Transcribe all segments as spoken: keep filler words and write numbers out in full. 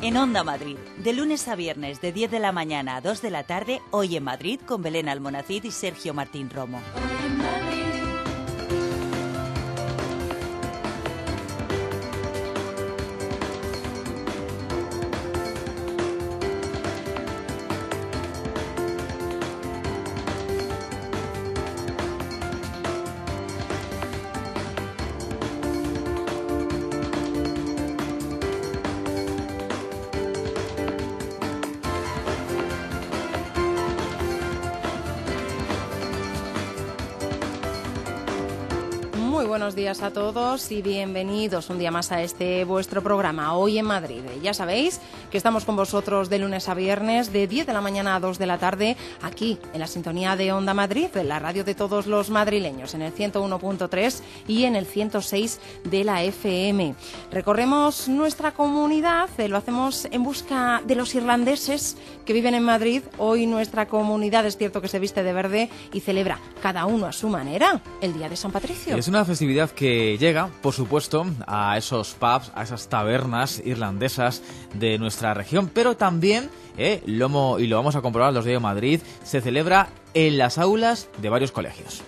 En Onda Madrid, de lunes a viernes de diez de la mañana a dos de la tarde, Hoy en Madrid con Belén Almonacid y Sergio Martín Romo. Hoy en Madrid. Muy buenos días a todos y bienvenidos un día más a este vuestro programa Hoy en Madrid. Ya sabéis que estamos con vosotros de lunes a viernes de diez de la mañana a dos de la tarde aquí en la sintonía de Onda Madrid, en la radio de todos los madrileños, en el ciento uno punto tres y en el ciento seis de la F M. Recorremos nuestra comunidad, lo hacemos en busca de los irlandeses que viven en Madrid. Hoy nuestra comunidad es cierto que se viste de verde y celebra cada uno a su manera el Día de San Patricio. Es una festividad que llega, por supuesto, a esos pubs, a esas tabernas irlandesas de nuestra región, pero también, eh, lo, y lo vamos a comprobar los días de Madrid, se celebra en las aulas de varios colegios.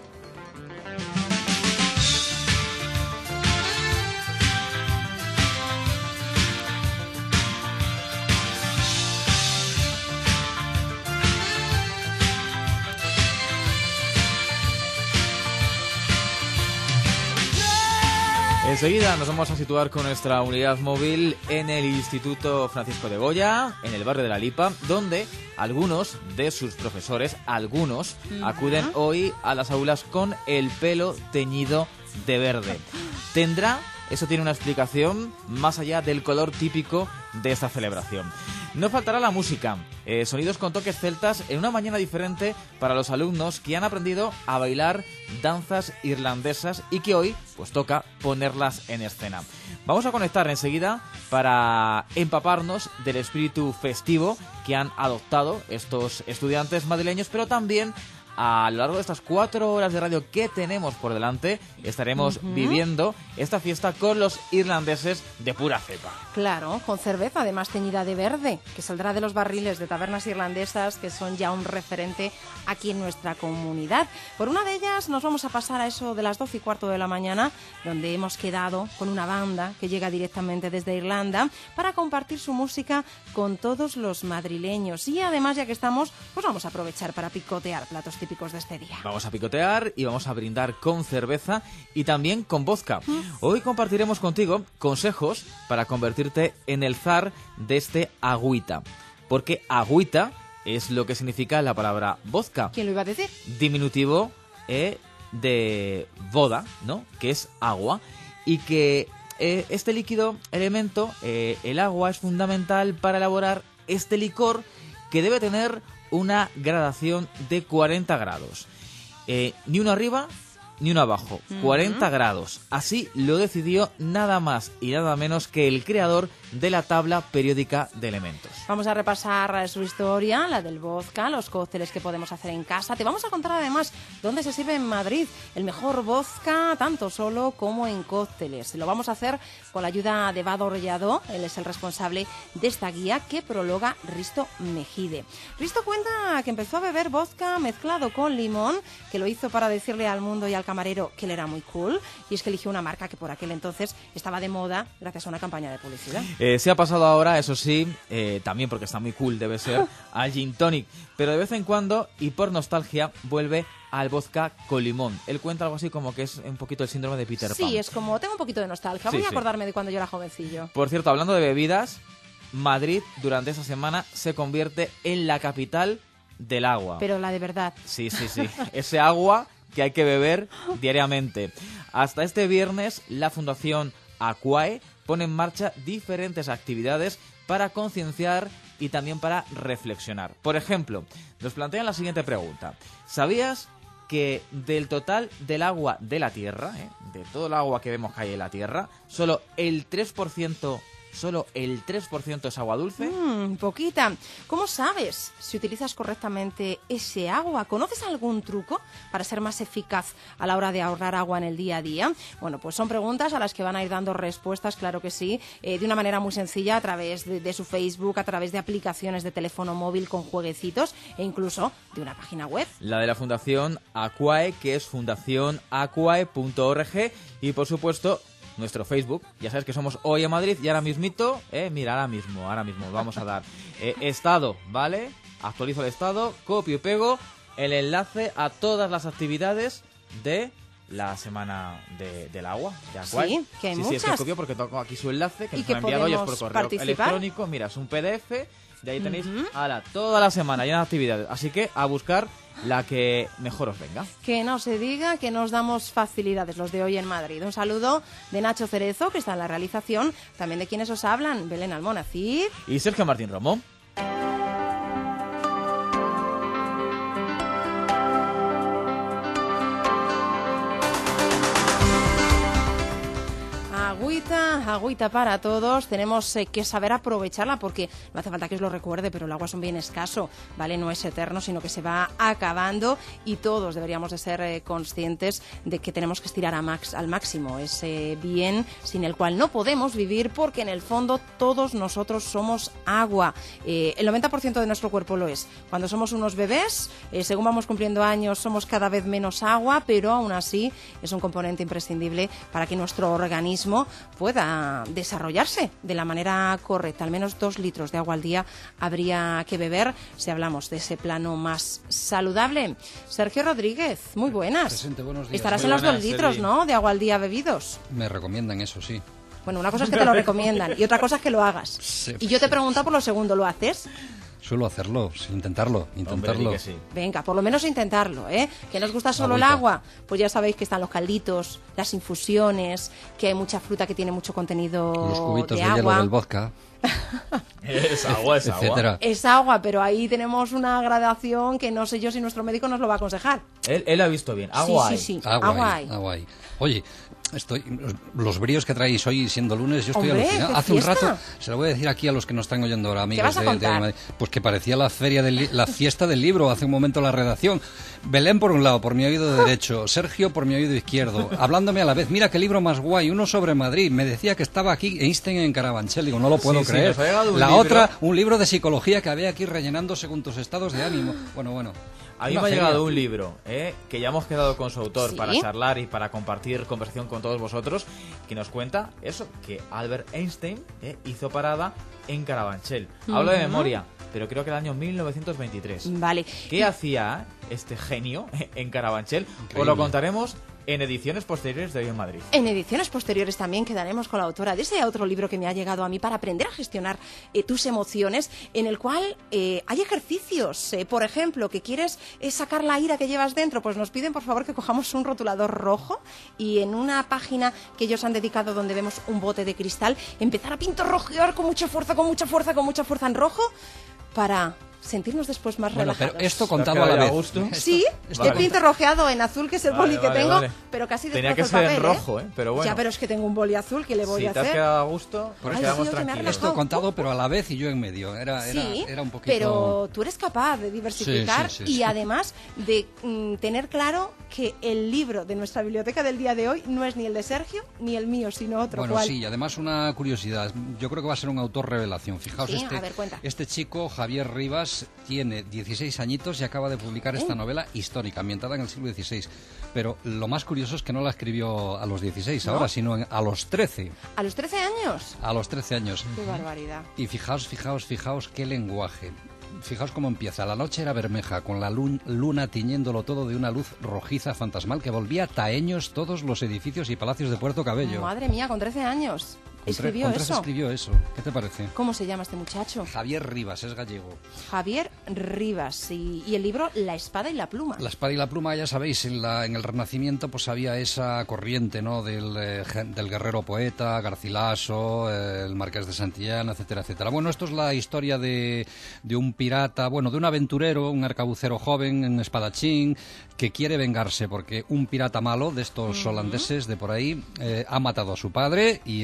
Enseguida nos vamos a situar con nuestra unidad móvil en el Instituto Francisco de Goya, en el barrio de La Lipa, donde algunos de sus profesores, algunos, uh-huh. acuden hoy a las aulas con el pelo teñido de verde. Tendrá, eso tiene una explicación más allá del color típico de esta celebración. No faltará la música, eh, sonidos con toques celtas en una mañana diferente para los alumnos que han aprendido a bailar danzas irlandesas y que hoy pues toca ponerlas en escena. Vamos a conectar enseguida para empaparnos del espíritu festivo que han adoptado estos estudiantes madrileños, pero también a lo largo de estas cuatro horas de radio que tenemos por delante, estaremos uh-huh. viviendo esta fiesta con los irlandeses de pura cepa. Claro, con cerveza además teñida de verde, que saldrá de los barriles de tabernas irlandesas, que son ya un referente aquí en nuestra comunidad. Por una de ellas nos vamos a pasar a eso de las doce y cuarto de la mañana, donde hemos quedado con una banda que llega directamente desde Irlanda para compartir su música con todos los madrileños. Y además, ya que estamos, pues vamos a aprovechar para picotear platos típicos de este día. Vamos a picotear y vamos a brindar con cerveza y también con vodka. ¿Mm? Hoy compartiremos contigo consejos para convertirte en el zar de este agüita. Porque agüita es lo que significa la palabra vodka. ¿Quién lo iba a decir? Diminutivo eh, de voda, ¿no? Que es agua. Y que eh, este líquido elemento, eh, el agua, es fundamental para elaborar este licor que debe tener una gradación de cuarenta grados. Eh, ni uno arriba ni uno abajo. Uh-huh. cuarenta grados. Así lo decidió nada más y nada menos que el creador de la tabla periódica de elementos. Vamos a repasar su historia, la del vodka, los cócteles que podemos hacer en casa. Te vamos a contar además dónde se sirve en Madrid el mejor vodka, tanto solo como en cócteles. Lo vamos a hacer con la ayuda de Vado Rollado. Él es el responsable de esta guía que prologa Risto Mejide. Risto cuenta que empezó a beber vodka mezclado con limón, que lo hizo para decirle al mundo y al camarero que él era muy cool, y es que eligió una marca que por aquel entonces estaba de moda gracias a una campaña de publicidad. Eh, se ha pasado ahora, eso sí, eh, también porque está muy cool, debe ser, al gin tonic, pero de vez en cuando, y por nostalgia, vuelve al vodka con limón. Él cuenta algo así como que es un poquito el síndrome de Peter Pan. Sí, es como, tengo un poquito de nostalgia, voy sí, a acordarme sí. de cuando yo era jovencillo. Por cierto, hablando de bebidas, Madrid durante esta semana se convierte en la capital del agua. Pero la de verdad. Sí, sí, sí, ese agua que hay que beber diariamente. Hasta este viernes, la Fundación Aquae pone en marcha diferentes actividades para concienciar y también para reflexionar. Por ejemplo, nos plantean la siguiente pregunta. ¿Sabías que del total del agua de la Tierra, ¿eh? de todo el agua que vemos que hay en la Tierra, solo el tres por ciento solo el tres por ciento es agua dulce. Mmm, poquita. ¿Cómo sabes si utilizas correctamente ese agua? ¿Conoces algún truco para ser más eficaz a la hora de ahorrar agua en el día a día? Bueno, pues son preguntas a las que van a ir dando respuestas, claro que sí, eh, de una manera muy sencilla a través de, de su Facebook, a través de aplicaciones de teléfono móvil con jueguecitos e incluso de una página web. La de la Fundación Aquae, que es fundación aquae punto org, y por supuesto nuestro Facebook. Ya sabes que somos Hoy en Madrid y ahora mismito, eh, mira, ahora mismo, ahora mismo vamos a dar eh, estado, ¿vale? Actualizo el estado, copio y pego el enlace a todas las actividades de la semana de, del agua, de Aquae. Sí, que hay sí, muchas. Sí, es que copio porque tengo aquí su enlace que y nos que ha enviado hoy es por podemos correo participar. electrónico. Mira, es un P D F, de ahí tenéis Uh-huh. ala, toda la semana llena de actividades. Así que a buscar la que mejor os venga. Que no se diga que nos damos facilidades los de Hoy en Madrid. Un saludo de Nacho Cerezo, que está en la realización, también de quienes os hablan, Belén Almonacid y Sergio Martín Romo. Agüita, agüita para todos. Tenemos eh, que saber aprovecharla porque no hace falta que os lo recuerde, pero el agua es un bien escaso, ¿vale? No es eterno, sino que se va acabando y todos deberíamos de ser eh, conscientes de que tenemos que estirar a max, al máximo ese bien sin el cual no podemos vivir, porque en el fondo todos nosotros somos agua. Eh, el noventa por ciento de nuestro cuerpo lo es. Cuando somos unos bebés, eh, según vamos cumpliendo años, somos cada vez menos agua, pero aún así es un componente imprescindible para que nuestro organismo pueda desarrollarse de la manera correcta. Al menos dos litros de agua al día habría que beber si hablamos de ese plano más saludable. Sergio Rodríguez, muy buenas. Presente, buenos días. Estarás Muy en los buenas, dos litros, Sergi. ¿no?, de agua al día bebidos. Me recomiendan eso, sí. Bueno, una cosa es que te lo recomiendan y otra cosa es que lo hagas. Sí, Y yo te he sí. preguntado por lo segundo, ¿lo haces? Suelo hacerlo, sí, intentarlo, Hombre, intentarlo. di que sí. Venga, por lo menos intentarlo, ¿eh? Que nos gusta solo el Agüita. agua. Pues ya sabéis que están los calditos, las infusiones, que hay mucha fruta que tiene mucho contenido Los cubitos de de, hielo agua. del vodka, Es agua, es agua. etcétera. Es agua, pero ahí tenemos una gradación que no sé yo si nuestro médico nos lo va a aconsejar. Él, él ha visto bien. Agua sí, hay. sí, sí. Agua, Agua hay, hay. agua hay. Oye, estoy, los, los bríos que traéis hoy siendo lunes, yo estoy Hombre, alucinado. qué Hace un fiesta. rato, se lo voy a decir aquí a los que nos están oyendo ahora, amigos vas a de, de contar? Madrid, pues que parecía la feria del li- la fiesta del libro hace un momento la redacción. Belén por un lado, por mi oído derecho, Sergio por mi oído izquierdo, hablándome a la vez. Mira qué libro más guay, uno sobre Madrid. Me decía que estaba aquí Einstein en Carabanchel, digo, no lo puedo Sí, sí, creer. nos ha llegado un la libro. otra, un libro de psicología que había aquí rellenando según tus estados de ánimo. Bueno, bueno. A mí Una me ha feria. llegado un libro, ¿eh? que ya hemos quedado con su autor ¿Sí? para charlar y para compartir conversación con todos vosotros, que nos cuenta eso, que Albert Einstein ¿eh? hizo parada en Carabanchel. Hablo de Ujú. memoria, pero creo que el año mil novecientos veintitrés. Vale. ¿Qué hacía este genio en Carabanchel? Os Increíble. lo contaremos en ediciones posteriores de Hoy en Madrid. En ediciones posteriores también quedaremos con la autora de ese otro libro que me ha llegado a mí para aprender a gestionar eh, tus emociones, en el cual eh, hay ejercicios. Eh, por ejemplo, que quieres eh, sacar la ira que llevas dentro, pues nos piden por favor que cojamos un rotulador rojo y en una página que ellos han dedicado donde vemos un bote de cristal, empezar a pintorrojear con mucha fuerza, con mucha fuerza, con mucha fuerza en rojo para sentirnos después más Bueno, relajados. pero esto ¿Te ha contado a la quedado vez. a gusto? Sí, Vale. he pintorrojeado en azul, que es el Vale, boli que vale, tengo, vale. pero casi Tenía destrozo que el ser en papel, rojo, ¿eh? Pero bueno. Ya, pero es que tengo un boli azul, que le voy si a te has hacer? quedado a gusto, pues Ay, quedamos sí, que me ha tranquilos. Esto contado, pero a la vez y yo en medio. Era, era, Sí, era un poquito... pero tú eres capaz de diversificar Sí, sí, sí, y sí. además de mm, tener claro que el libro de nuestra biblioteca del día de hoy no es ni el de Sergio ni el mío, sino otro. Bueno, ¿Cuál? sí, y además una curiosidad. Yo creo que va a ser un autor revelación. Fijaos, Sí, este, a ver, cuenta. este chico, Javier Rivas, tiene dieciséis añitos y acaba de publicar esta Oh. novela histórica, ambientada en el siglo dieciséis. Pero lo más curioso es que no la escribió a los dieciséis ¿No? ahora, sino en- a los trece. A los trece años. A los trece años. Qué barbaridad. Y fijaos, fijaos, fijaos qué lenguaje. Fijaos cómo empieza. La noche era bermeja, con la lun- luna tiñéndolo todo de una luz rojiza fantasmal que volvía taeños todos los edificios y palacios de Puerto Cabello. Madre mía, con trece años. Con tre- Escribió con trece eso. escribió eso. ¿Qué te parece? ¿Cómo se llama este muchacho? Javier Rivas, es gallego. Javier Rivas. Y, y el libro La espada y la pluma. La espada y la pluma, ya sabéis, en, la, en el Renacimiento pues había esa corriente, ¿no? Del, eh, gen- del guerrero poeta, Garcilaso, eh, el Marqués de Santillana, etcétera, etcétera. Bueno, esto es la historia de, de un pirata, bueno, de un aventurero, un arcabucero joven, un espadachín, que quiere vengarse porque un pirata malo de estos holandeses de por ahí eh, ha matado a su padre y eh, es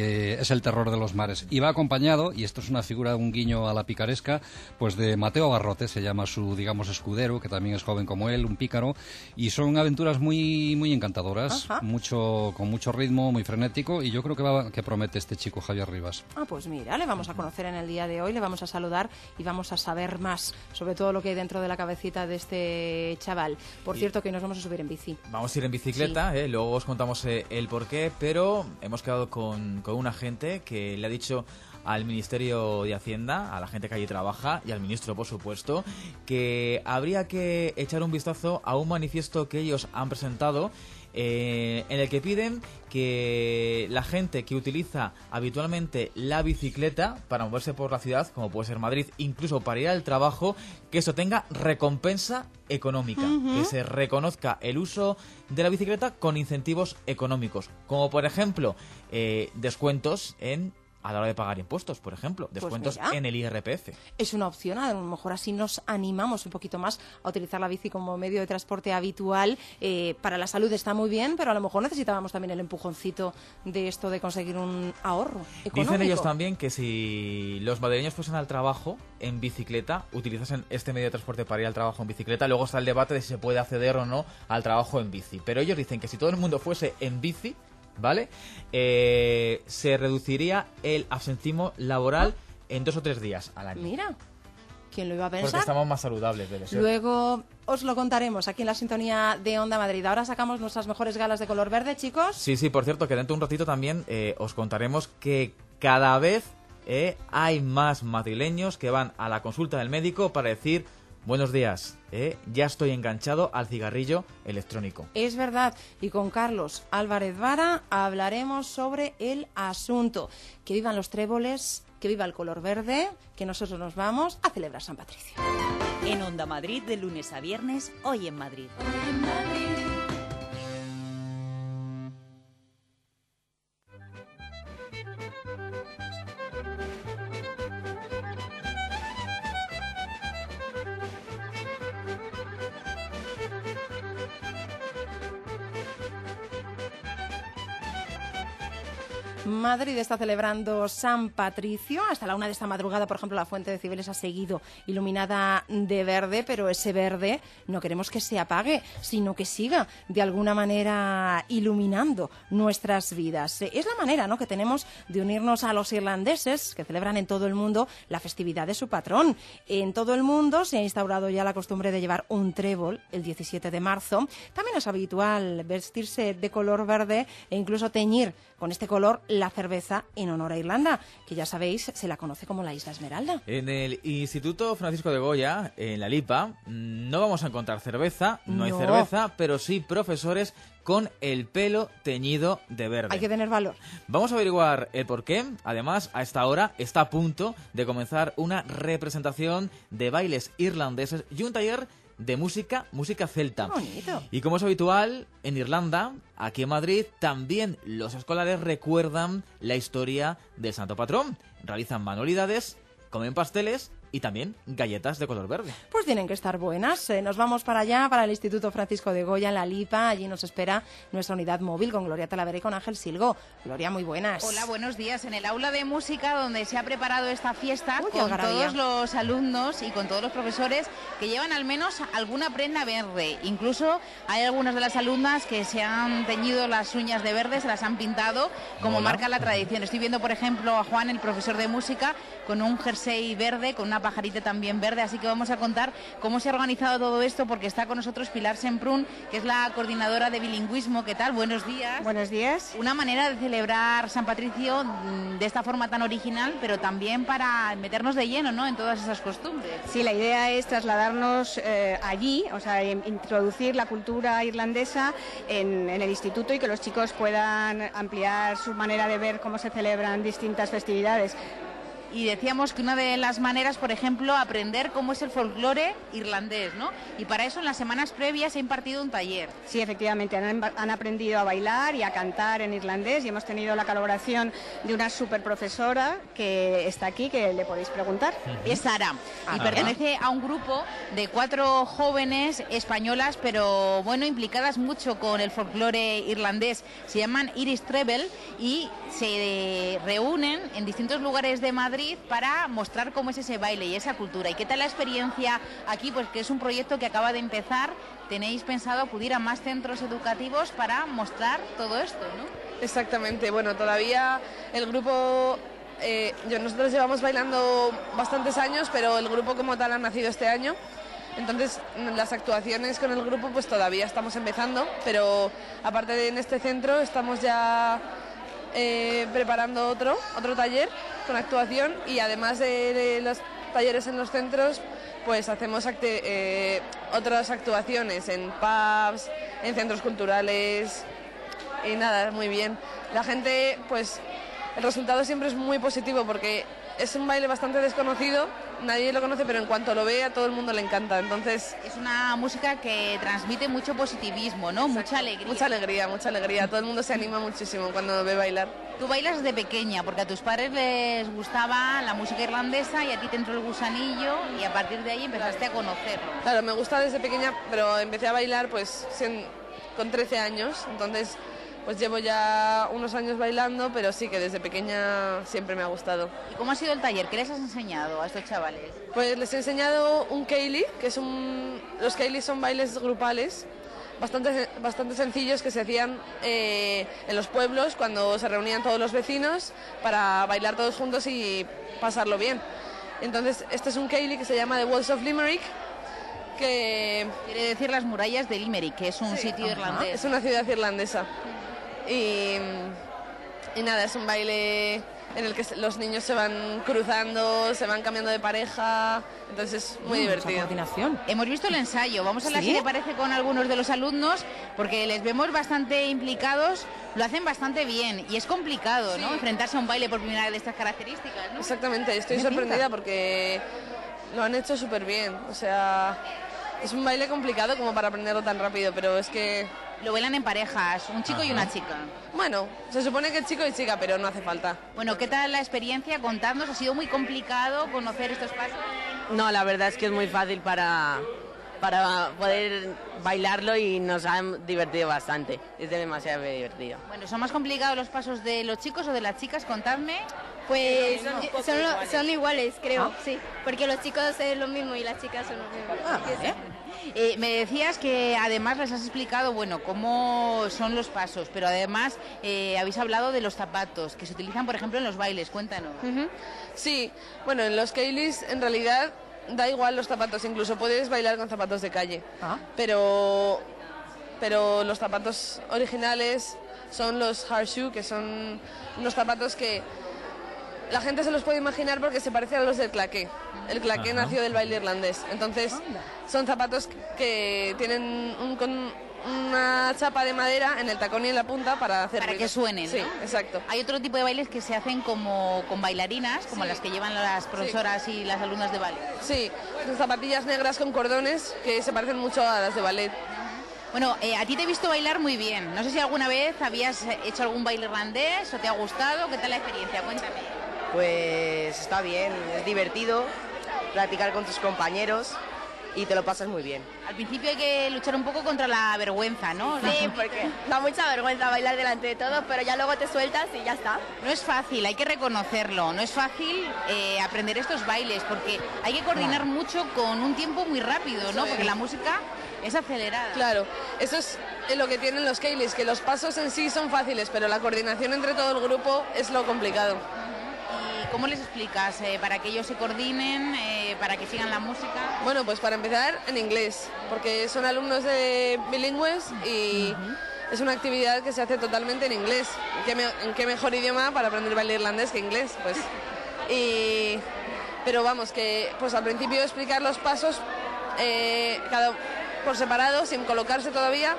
es el terror de los mares. Y va acompañado, y esto es una figura, un guiño a la picaresca, pues de Mateo Garrote, se llama su, digamos, escudero, que también es joven como él, un pícaro, y son aventuras muy, muy encantadoras, mucho, con mucho ritmo, muy frenético, y yo creo que, va, que promete este chico Javier Rivas. Ah, pues mira, le vamos a conocer en el día de hoy, le vamos a saludar y vamos a saber más sobre todo lo que hay dentro de la cabecita de este chaval. Por y cierto, que nos vamos a subir en bici. Vamos a ir en bicicleta, sí. eh, luego os contamos eh, el porqué, pero hemos quedado con, con un agente que le ha dicho al Ministerio de Hacienda, a la gente que allí trabaja y al ministro, por supuesto, que habría que echar un vistazo a un manifiesto que ellos han presentado eh, en el que piden que la gente que utiliza habitualmente la bicicleta para moverse por la ciudad, como puede ser Madrid, incluso para ir al trabajo, que eso tenga recompensa económica, uh-huh. que se reconozca el uso de la bicicleta con incentivos económicos, como por ejemplo eh, descuentos en a la hora de pagar impuestos, por ejemplo, descuentos pues en el I R P F. Es una opción, a lo mejor así nos animamos un poquito más a utilizar la bici como medio de transporte habitual. Eh, para la salud está muy bien, pero a lo mejor necesitábamos también el empujoncito de esto de conseguir un ahorro económico. Dicen ellos también que si los madrileños fuesen al trabajo en bicicleta, utilizasen este medio de transporte para ir al trabajo en bicicleta, luego está el debate de si se puede acceder o no al trabajo en bici. Pero ellos dicen que si todo el mundo fuese en bici, ¿vale? Eh, se reduciría el absentismo laboral en dos o tres días al año. Mira, ¿quién lo iba a pensar? Porque estamos más saludables, debe ser. Luego os lo contaremos aquí en la sintonía de Onda Madrid. Ahora sacamos nuestras mejores galas de color verde, chicos. Sí, sí, por cierto, que dentro de un ratito también eh, os contaremos que cada vez eh, hay más madrileños que van a la consulta del médico para decir: buenos días, ¿eh? ya estoy enganchado al cigarrillo electrónico. Es verdad, y con Carlos Álvarez Vara hablaremos sobre el asunto. Que vivan los tréboles, que viva el color verde, que nosotros nos vamos a celebrar San Patricio. En Onda Madrid, de lunes a viernes, hoy en Madrid. Hoy en Madrid. Madrid está celebrando San Patricio. Hasta la una de esta madrugada, por ejemplo, la Fuente de Cibeles ha seguido iluminada de verde, pero ese verde no queremos que se apague, sino que siga de alguna manera iluminando nuestras vidas. Es la manera, ¿no?, que tenemos de unirnos a los irlandeses, que celebran en todo el mundo la festividad de su patrón. En todo el mundo se ha instaurado ya la costumbre de llevar un trébol el diecisiete de marzo. También es habitual vestirse de color verde e incluso teñir con este color la cerveza en honor a Irlanda, que ya sabéis, se la conoce como la Isla Esmeralda. En el Instituto Francisco de Goya, en la Lipa, no vamos a encontrar cerveza, no, no hay cerveza, pero sí profesores con el pelo teñido de verde. Hay que tener valor. Vamos a averiguar el porqué. Además, a esta hora está a punto de comenzar una representación de bailes irlandeses y un taller de música, música celta. Bonito. Y como es habitual, en Irlanda, aquí en Madrid, también los escolares recuerdan la historia del santo patrón. Realizan manualidades, comen pasteles y también galletas de color verde. Pues tienen que estar buenas. Eh, nos vamos para allá, para el Instituto Francisco de Goya, en la Lipa. Allí nos espera nuestra unidad móvil con Gloria Talavera y con Ángel Silgo. Gloria, muy buenas. Hola, buenos días. En el aula de música, donde se ha preparado esta fiesta, Uy, con todos los alumnos y con todos los profesores que llevan al menos alguna prenda verde. Incluso hay algunas de las alumnas que se han teñido las uñas de verde, se las han pintado, como Hola. marca la tradición. Estoy viendo, por ejemplo, a Juan, el profesor de música, con un jersey verde, con una pajarita también verde, así que vamos a contar cómo se ha organizado todo esto, porque está con nosotros Pilar Semprún, que es la coordinadora de bilingüismo. ¿Qué tal? Buenos días. Buenos días. Una manera de celebrar San Patricio de esta forma tan original, pero también para meternos de lleno, ¿no?, en todas esas costumbres. Sí, la idea es trasladarnos eh, allí, o sea, introducir la cultura irlandesa en, en el instituto y que los chicos puedan ampliar su manera de ver cómo se celebran distintas festividades. Y decíamos que una de las maneras, por ejemplo, aprender cómo es el folclore irlandés, ¿no? Y para eso en las semanas previas se ha impartido un taller. Sí, efectivamente, han, han aprendido a bailar y a cantar en irlandés y hemos tenido la colaboración de una super profesora que está aquí, que le podéis preguntar. Uh-huh. Es Sara, y pertenece a un grupo de cuatro jóvenes españolas, pero bueno, implicadas mucho con el folclore irlandés. Se llaman Iris Treble y se reúnen en distintos lugares de Madrid para mostrar cómo es ese baile y esa cultura. ¿Y qué tal la experiencia aquí? Pues que es un proyecto que acaba de empezar. ¿Tenéis pensado acudir a más centros educativos para mostrar todo esto, no? Exactamente. Bueno, todavía el grupo... Eh, yo, nosotros llevamos bailando bastantes años, pero el grupo como tal ha nacido este año. Entonces, las actuaciones con el grupo pues todavía estamos empezando, pero aparte de en este centro estamos ya eh, preparando otro, otro taller con actuación, y además de, de los talleres en los centros, pues hacemos acte, eh, otras actuaciones en pubs, en centros culturales, y nada, muy bien. La gente, pues el resultado siempre es muy positivo porque es un baile bastante desconocido, nadie lo conoce, pero en cuanto lo ve a todo el mundo le encanta. Entonces es una música que transmite mucho positivismo, ¿no? Exacto. Mucha alegría. Mucha alegría, mucha alegría. Todo el mundo se anima muchísimo cuando ve bailar. Tú bailas desde pequeña porque a tus padres les gustaba la música irlandesa y a ti te entró el gusanillo y a partir de ahí empezaste a conocerlo. Claro, me gusta desde pequeña, pero empecé a bailar pues con trece años, entonces pues llevo ya unos años bailando, pero sí que desde pequeña siempre me ha gustado. ¿Y cómo ha sido el taller? ¿Qué les has enseñado a estos chavales? Pues les he enseñado un Ceilidh, que es un... Los Ceilidh son bailes grupales, bastante, bastante sencillos, que se hacían eh, en los pueblos cuando se reunían todos los vecinos para bailar todos juntos y pasarlo bien. Entonces, este es un Ceilidh que se llama The Walls of Limerick, que... Quiere decir las murallas de Limerick, que es un sí, sitio irlandés. Es una ciudad irlandesa. Y, y nada, es un baile en el que los niños se van cruzando, se van cambiando de pareja, entonces es muy mm, divertido. Coordinación. Hemos visto el ensayo, vamos a hablar ¿Sí? si te parece con algunos de los alumnos, porque les vemos bastante implicados, lo hacen bastante bien y es complicado, sí. ¿no? Enfrentarse a un baile por primera vez de estas características, ¿no? Exactamente, estoy sorprendida pinta? porque lo han hecho súper bien, o sea, es un baile complicado como para aprenderlo tan rápido, pero es que... Lo bailan en parejas, un chico Ajá. y una chica. Bueno, se supone que es chico y chica, pero no hace falta. Bueno, ¿qué tal la experiencia? Contadnos, ¿ha sido muy complicado conocer estos pasos? No, la verdad es que es muy fácil para, para poder bailarlo y nos han divertido bastante. Es demasiado divertido. Bueno, ¿son más complicados los pasos de los chicos o de las chicas? Contadme. Pues son, son, iguales. son iguales, creo, ¿Ah? sí. Porque los chicos es lo mismo y las chicas son lo mismo. Ah, ¿eh? Eh, me decías que además les has explicado, bueno, cómo son los pasos, pero además eh, habéis hablado de los zapatos que se utilizan, por ejemplo, en los bailes. Cuéntanos. Uh-huh. Sí, bueno, en los Ceilidhs en realidad da igual los zapatos, incluso puedes bailar con zapatos de calle. ¿Ah? Pero, pero los zapatos originales son los horseshoe, que son unos zapatos que la gente se los puede imaginar porque se parecen a los del claqué. El claqué Ajá. nació del baile irlandés. Entonces, son zapatos que tienen un, con una chapa de madera en el tacón y en la punta para hacer Para ruido. que suenen, Sí, ¿no? exacto. Hay otro tipo de bailes que se hacen como con bailarinas, como sí. las que llevan las profesoras sí. y las alumnas de ballet. Sí, son zapatillas negras con cordones que se parecen mucho a las de ballet. Bueno, eh, a ti te he visto bailar muy bien. No sé si alguna vez habías hecho algún baile irlandés o te ha gustado. ¿Qué tal la experiencia? Cuéntame. Pues está bien, es divertido practicar con tus compañeros y te lo pasas muy bien. Al principio hay que luchar un poco contra la vergüenza, ¿no? Sí, porque da mucha vergüenza bailar delante de todos, pero ya luego te sueltas y ya está. No es fácil, hay que reconocerlo, no es fácil eh, aprender estos bailes porque hay que coordinar claro. mucho con un tiempo muy rápido, ¿no? Porque la música es acelerada. Claro, eso es lo que tienen los Ceilidhs, que los pasos en sí son fáciles, pero la coordinación entre todo el grupo es lo complicado. ¿Cómo les explicas eh, para que ellos se coordinen, eh, para que sigan la música? Bueno, pues para empezar en inglés, porque son alumnos de bilingües y uh-huh. es una actividad que se hace totalmente en inglés. ¿Qué, me, qué mejor idioma para aprender baile irlandés que inglés? Pues, y, pero vamos, que pues al principio explicar los pasos eh, cada, por separado, sin colocarse todavía,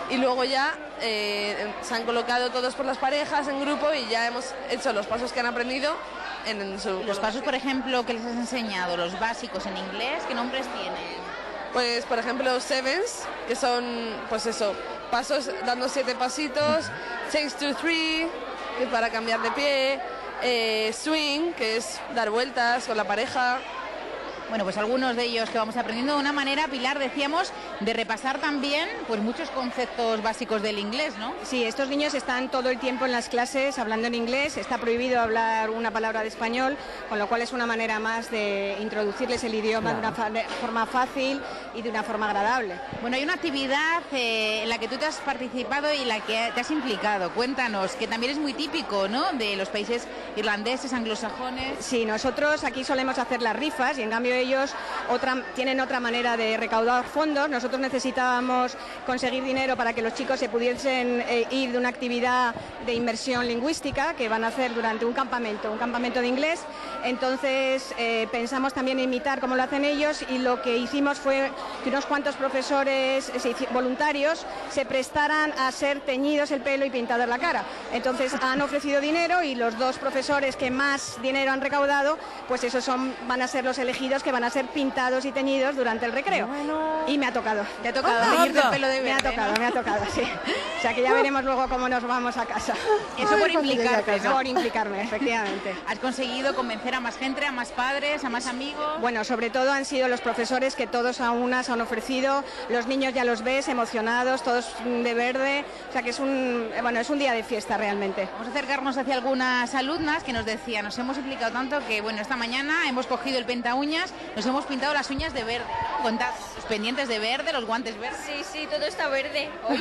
y luego ya eh, se han colocado todos por las parejas en grupo y ya hemos hecho los pasos que han aprendido en, en su... Los pasos, por ejemplo, que les has enseñado, los básicos en inglés, ¿qué nombres tienen? Pues, por ejemplo, sevens, que son, pues eso, pasos dando siete pasitos, takes two, three, que es para cambiar de pie, eh, swing, que es dar vueltas con la pareja. Bueno, pues algunos de ellos que vamos aprendiendo de una manera, Pilar, decíamos, de repasar también pues muchos conceptos básicos del inglés, ¿no? Sí, estos niños están todo el tiempo en las clases hablando en inglés, está prohibido hablar una palabra de español, con lo cual es una manera más de introducirles el idioma claro. de una fa de forma fácil y de una forma agradable. Bueno, hay una actividad eh, en la que tú te has participado y en la que te has implicado. Cuéntanos, que también es muy típico, ¿no?, de los países irlandeses, anglosajones. Sí, nosotros aquí solemos hacer las rifas y en cambio ellos otra, tienen otra manera de recaudar fondos. Nosotros necesitábamos conseguir dinero para que los chicos se pudiesen eh, ir de una actividad de inmersión lingüística que van a hacer durante un campamento, un campamento de inglés. Entonces eh, pensamos también imitar cómo lo hacen ellos y lo que hicimos fue que unos cuantos profesores eh, voluntarios se prestaran a ser teñidos el pelo y pintados la cara. Entonces han ofrecido dinero y los dos profesores que más dinero han recaudado, pues esos son, van a ser los elegidos que van a ser pintados y teñidos durante el recreo. Bueno. Y me ha tocado. ¿Te ha tocado oh, teñirte el pelo de verde? Me ha tocado, ¿no? me ha tocado, sí. O sea que ya veremos luego cómo nos vamos a casa. Eso Ay, por implicarte, ¿no? Por implicarme, efectivamente. ¿Has conseguido convencer a más gente, a más padres, a más amigos? Bueno, sobre todo han sido los profesores que todos a unas han ofrecido. Los niños ya los ves emocionados, todos de verde. O sea que es un, bueno, es un día de fiesta realmente. Vamos a acercarnos hacia algunas alumnas que nos decían, nos hemos implicado tanto que, bueno, esta mañana hemos cogido el penta uñas, nos hemos pintado las uñas de verde. Contad, los pendientes de verde, los guantes verdes. Sí, sí, todo está verde hoy.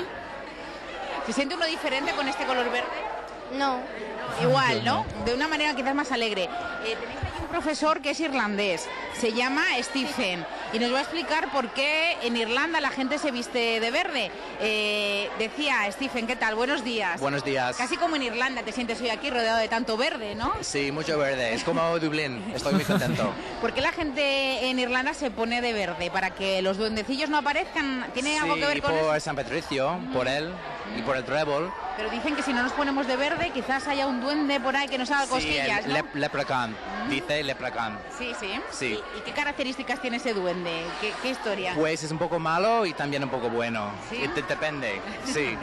¿Se siente uno diferente con este color verde? No. Igual, ¿no? De una manera quizás más alegre. Eh, tenéis aquí un profesor que es irlandés, se llama Stephen, y nos va a explicar por qué en Irlanda la gente se viste de verde. Eh, decía Stephen, ¿qué tal? Buenos días. Buenos días. Casi como en Irlanda te sientes hoy aquí rodeado de tanto verde, ¿no? Sí, mucho verde. Es como Dublín. Estoy muy contento. ¿Por qué la gente en Irlanda se pone de verde? ¿Para que los duendecillos no aparezcan? ¿Tiene sí, algo que ver con eso? Sí, por San Patricio, por él y por el trébol. Pero dicen que si no nos ponemos de verde, quizás haya un duende por ahí que nos haga sí, cosquillas, el ¿no? lep leprechaun. Mm. Dice leprechaun. Sí, sí. sí. ¿Y, ¿Y qué características tiene ese duende? ¿Qué, qué historia? Pues es un poco malo y también un poco bueno. ¿Sí? Y te, depende, sí.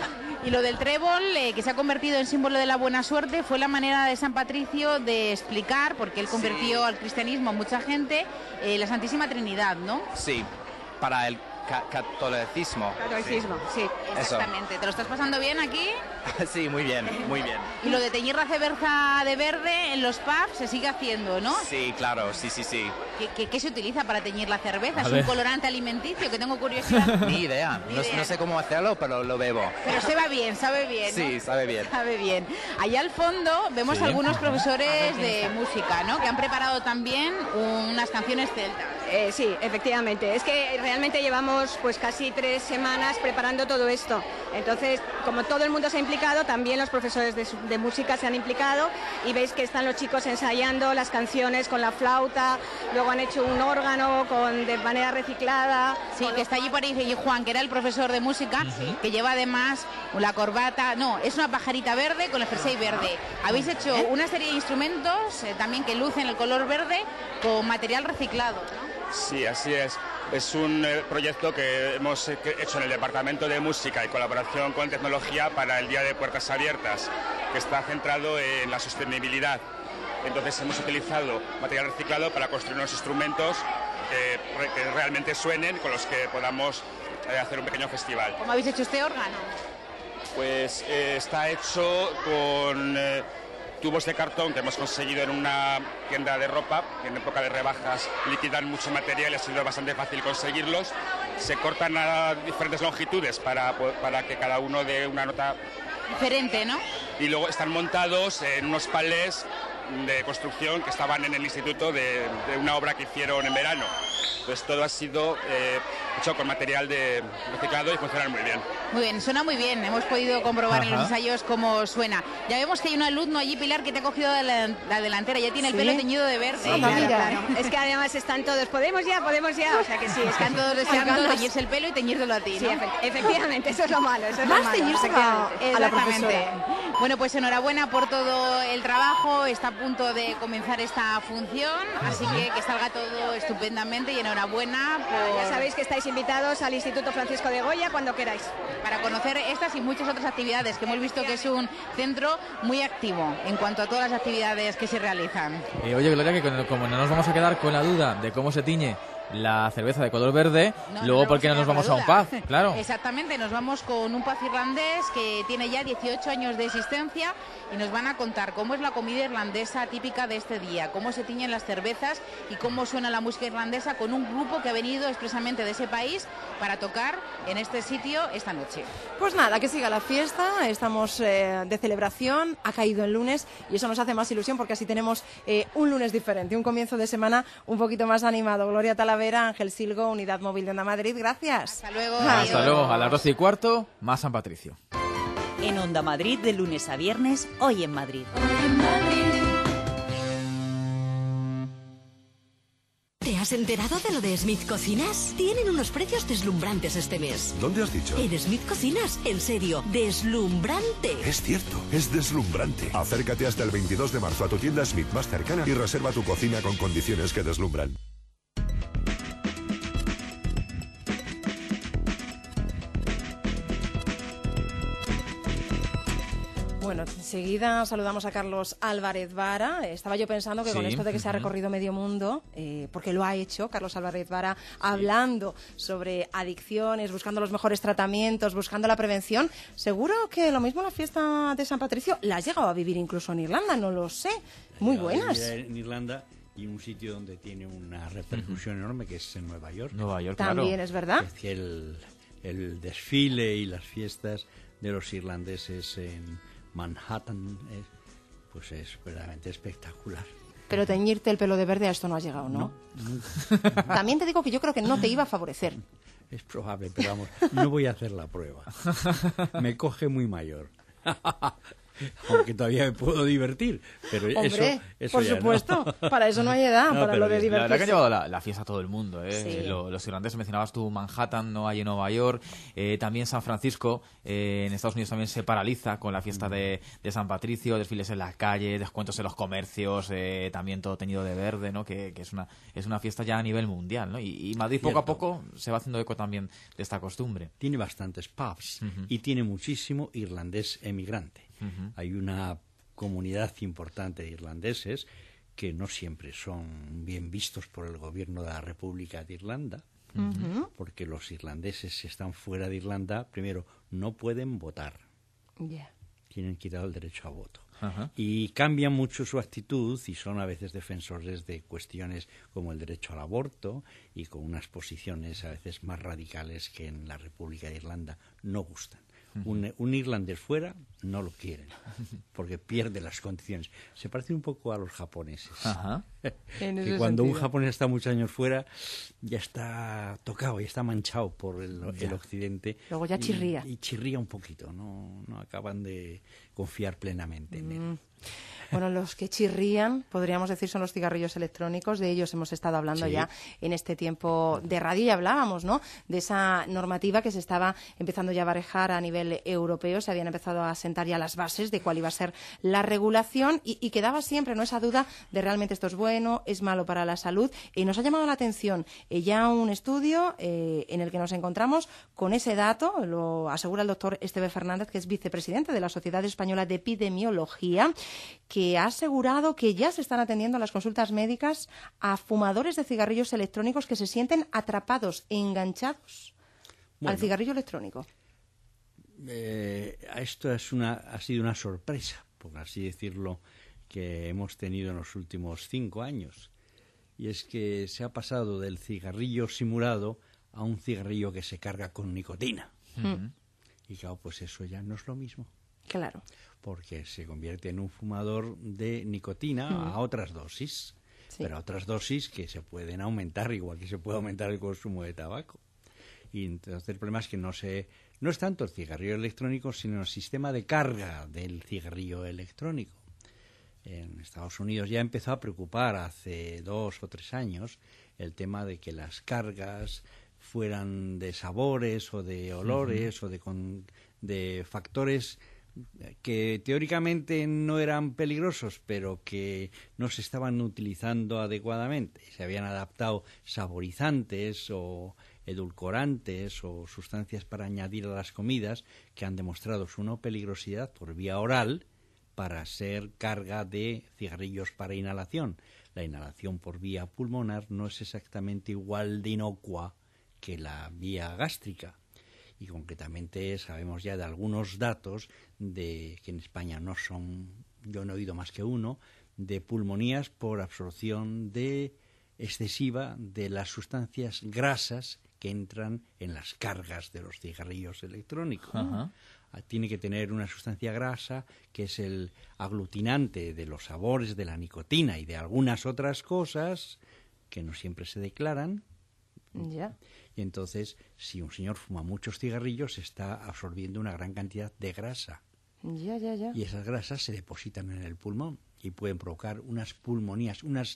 Y lo del trébol, eh, que se ha convertido en símbolo de la buena suerte, fue la manera de San Patricio de explicar, porque él convirtió sí. al cristianismo a mucha gente, eh, la Santísima Trinidad, ¿no? Sí, para el ca catolicismo. Catolicismo, sí. sí. Exactamente. Eso. ¿Te lo estás pasando bien aquí? Sí, muy bien, muy bien. Y lo de teñir la cerveza de verde en los pubs se sigue haciendo, ¿no? Sí, claro, sí, sí, sí. ¿Qué, qué, qué se utiliza para teñir la cerveza? A ¿Es ver. un colorante alimenticio? Que tengo curiosidad. Ni idea. Ni no, idea. No sé cómo hacerlo, pero lo bebo. Pero se va bien, sabe bien, ¿no? Sí, sabe bien. Sabe bien. Allá al fondo vemos sí. algunos profesores de música, ¿no? Que han preparado también unas canciones celtas. Eh, sí, efectivamente. Es que realmente llevamos pues casi tres semanas preparando todo esto. Entonces, como todo el mundo se ha implicado, también los profesores de, de música se han implicado y veis que están los chicos ensayando las canciones con la flauta, luego han hecho un órgano con, de manera reciclada. Sí, que está allí por ahí Juan, que era el profesor de música, uh-huh. que lleva además la corbata, no, es una pajarita verde con el jersey verde. Habéis hecho una serie de instrumentos eh, también que lucen el color verde con material reciclado, ¿no? Sí, así es. Es un eh, proyecto que hemos eh, hecho en el Departamento de Música y colaboración con Tecnología para el Día de Puertas Abiertas, que está centrado en la sostenibilidad. Entonces hemos utilizado material reciclado para construir unos instrumentos eh, que realmente suenen, con los que podamos eh, hacer un pequeño festival. ¿Cómo habéis hecho este órgano? Pues eh, está hecho con eh, tubos de cartón que hemos conseguido en una tienda de ropa, que en época de rebajas liquidan mucho material y ha sido bastante fácil conseguirlos. Se cortan a diferentes longitudes para, para que cada uno dé una nota diferente, ¿no? Y luego están montados en unos palés de construcción que estaban en el instituto de, de una obra que hicieron en verano. Entonces todo ha sido eh, hecho con material de reciclado y funciona muy bien. Muy bien, suena muy bien. Hemos podido comprobar Ajá. en los ensayos cómo suena. Ya vemos que hay un alumno allí, Pilar, que te ha cogido la, la delantera. Ya tiene ¿Sí? el pelo teñido de verde. Sí, claro, claro. Es que además están todos, podemos ya, podemos ya. O sea que sí, están todos deseando teñirse el pelo y teñírtelo a ti, ¿no? Sí, efe efectivamente, eso es lo malo. Eso es Más lo malo, teñirse a, a la profesora. Bueno, pues enhorabuena por todo el trabajo. Está a punto de comenzar esta función, así que que salga todo estupendamente y enhorabuena por... Ya sabéis que estáis invitados al Instituto Francisco de Goya cuando queráis. Para conocer estas y muchas otras actividades, que hemos visto que es un centro muy activo en cuanto a todas las actividades que se realizan. Eh, oye, Gloria, que como no nos vamos a quedar con la duda de cómo se tiñe la cerveza de color verde, no, luego no ¿por qué no nos vamos a un pub? Claro. Exactamente, nos vamos con un pub irlandés que tiene ya dieciocho años de existencia y nos van a contar cómo es la comida irlandesa típica de este día, cómo se tiñen las cervezas y cómo suena la música irlandesa con un grupo que ha venido expresamente de ese país para tocar en este sitio esta noche. Pues nada, que siga la fiesta, estamos eh, de celebración, ha caído el lunes y eso nos hace más ilusión porque así tenemos eh, un lunes diferente, un comienzo de semana un poquito más animado. Gloria Talavera, Ángel Silgo, Unidad Móvil de Onda Madrid, gracias. Hasta luego. Hasta luego, a las doce y cuarto, más San Patricio. En Onda Madrid, de lunes a viernes, Hoy en Madrid. Hoy en Madrid. ¿Te has enterado de lo de Smith Cocinas? Tienen unos precios deslumbrantes este mes. ¿Dónde has dicho? En Smith Cocinas, en serio, deslumbrante. Es cierto, es deslumbrante. Acércate hasta el veintidós de marzo a tu tienda Smith más cercana y reserva tu cocina con condiciones que deslumbran. Bueno, enseguida saludamos a Carlos Álvarez Vara. Estaba yo pensando que sí, con esto de que uh-huh. se ha recorrido medio mundo, eh, porque lo ha hecho Carlos Álvarez Vara, sí. hablando sobre adicciones, buscando los mejores tratamientos, buscando la prevención, seguro que lo mismo la fiesta de San Patricio la has llegado a vivir incluso en Irlanda, no lo sé. Muy buenas. En Irlanda y un sitio donde tiene una repercusión uh-huh. enorme, que es en Nueva York. Nueva York, También claro. es verdad. Es decir, el, el desfile y las fiestas de los irlandeses en Manhattan, eh, pues es verdaderamente espectacular. Pero teñirte el pelo de verde a esto no has llegado, ¿no? no. También te digo que yo creo que no te iba a favorecer. Es probable, pero vamos, no voy a hacer la prueba. Me coge muy mayor. Aunque todavía me puedo divertir, pero Hombre, eso, eso por ya supuesto, no. Para eso no hay edad, no, para lo de divertirse. La verdad que ha llevado la, la fiesta a todo el mundo, ¿eh? Sí. Lo, los irlandeses, mencionabas tú Manhattan, no hay en Nueva York, eh, también San Francisco, eh, en Estados Unidos también se paraliza con la fiesta de, de San Patricio, desfiles en las calles, descuentos en los comercios, eh, también todo teñido de verde, ¿no? Que, que es una es una fiesta ya a nivel mundial, ¿no? Y, y Madrid poco Cierto. a poco se va haciendo eco también de esta costumbre. Tiene bastantes pubs uh-huh. y tiene muchísimo irlandés emigrante. Uh-huh. Hay una comunidad importante de irlandeses que no siempre son bien vistos por el gobierno de la República de Irlanda, uh-huh. porque los irlandeses, si están fuera de Irlanda, primero, no pueden votar. Yeah. Tienen quitado el derecho a voto. Uh-huh. Y cambian mucho su actitud y son a veces defensores de cuestiones como el derecho al aborto y con unas posiciones a veces más radicales que en la República de Irlanda no gustan. Un, un irlandés fuera no lo quieren porque pierde las condiciones. Se parece un poco a los japoneses. Ajá. Que cuando un japonés está muchos años fuera ya está tocado, ya está manchado por el, el occidente. Luego ya chirría. Y, y chirría un poquito, no, no acaban de confiar plenamente en él. Mm. Bueno, los que chirrían, podríamos decir, son los cigarrillos electrónicos. De ellos hemos estado hablando sí. ya en este tiempo de radio y hablábamos, ¿no?, de esa normativa que se estaba empezando ya a barajar a nivel europeo. Se habían empezado a sentar ya las bases de cuál iba a ser la regulación y, y quedaba siempre, ¿no?, esa duda de realmente esto es bueno, es malo para la salud. Y nos ha llamado la atención eh, ya un estudio eh, en el que nos encontramos con ese dato, lo asegura el doctor Esteve Fernández, que es vicepresidente de la Sociedad Española de Epidemiología, que que ha asegurado que ya se están atendiendo a las consultas médicas a fumadores de cigarrillos electrónicos que se sienten atrapados, enganchados bueno, al cigarrillo electrónico. Eh, esto es una, ha sido una sorpresa, por así decirlo, que hemos tenido en los últimos cinco años. Y es que se ha pasado del cigarrillo simulado a un cigarrillo que se carga con nicotina. Uh-huh. Y claro, pues eso ya no es lo mismo. Claro. Porque se convierte en un fumador de nicotina mm. a otras dosis, sí. pero a otras dosis que se pueden aumentar, igual que se puede aumentar el consumo de tabaco. Y entonces el problema es que no se no es tanto el cigarrillo electrónico, sino el sistema de carga del cigarrillo electrónico. En Estados Unidos ya empezó a preocupar hace dos o tres años el tema de que las cargas fueran de sabores o de olores uh-huh. o de, con, de factores que teóricamente no eran peligrosos, pero que no se estaban utilizando adecuadamente. Se habían adaptado saborizantes o edulcorantes o sustancias para añadir a las comidas que han demostrado su no peligrosidad por vía oral para ser carga de cigarrillos para inhalación. La inhalación por vía pulmonar no es exactamente igual de inocua que la vía gástrica. Y concretamente sabemos ya de algunos datos de que en España no son, yo no he oído más que uno, de pulmonías por absorción de excesiva de las sustancias grasas que entran en las cargas de los cigarrillos electrónicos. Ajá. Tiene que tener una sustancia grasa que es el aglutinante de los sabores de la nicotina y de algunas otras cosas que no siempre se declaran. Ya. Y entonces, si un señor fuma muchos cigarrillos, está absorbiendo una gran cantidad de grasa. Ya, ya, ya. Y esas grasas se depositan en el pulmón y pueden provocar unas pulmonías, unas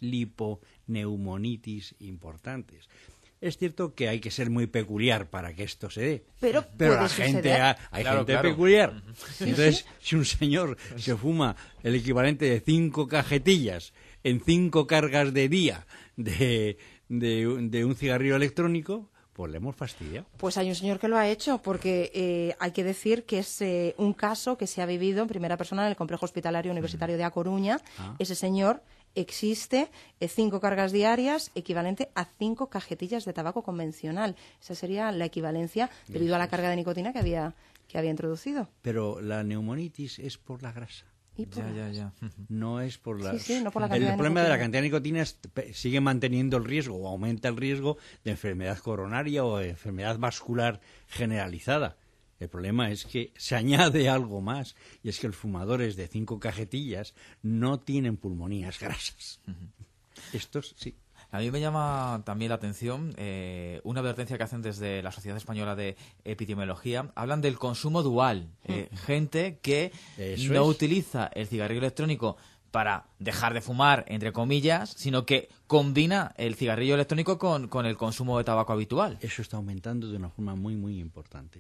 liponeumonitis importantes. Es cierto que hay que ser muy peculiar para que esto se dé. Pero, Pero la gente ha, hay claro, gente claro. peculiar. Sí, Entonces, sí. si un señor se fuma el equivalente de cinco cajetillas en cinco cargas de día de, de, de un cigarrillo electrónico, pues le hemos fastidiado. Pues hay un señor que lo ha hecho, porque eh, hay que decir que es eh, un caso que se ha vivido en primera persona en el Complejo Hospitalario Universitario de A Coruña. Ah. Ese señor existe eh, cinco cargas diarias, equivalente a cinco cajetillas de tabaco convencional. Esa sería la equivalencia debido a la carga de nicotina que había, que había introducido. Pero la neumonitis es por la grasa. Y por ya, ya, ya. No es por la... Sí, sí, no por la el cantidad problema de, de la cantidad de nicotina es, sigue manteniendo el riesgo o aumenta el riesgo de enfermedad coronaria o de enfermedad vascular generalizada. El problema es que se añade algo más, y es que los fumadores de cinco cajetillas no tienen pulmonías grasas. Uh-huh. Estos sí. A mí me llama también la atención eh, una advertencia que hacen desde la Sociedad Española de Epidemiología. Hablan del consumo dual. Eh, mm. Gente que Eso no es. utiliza el cigarrillo electrónico para dejar de fumar, entre comillas, sino que combina el cigarrillo electrónico con, con el consumo de tabaco habitual. Eso está aumentando de una forma muy, muy importante.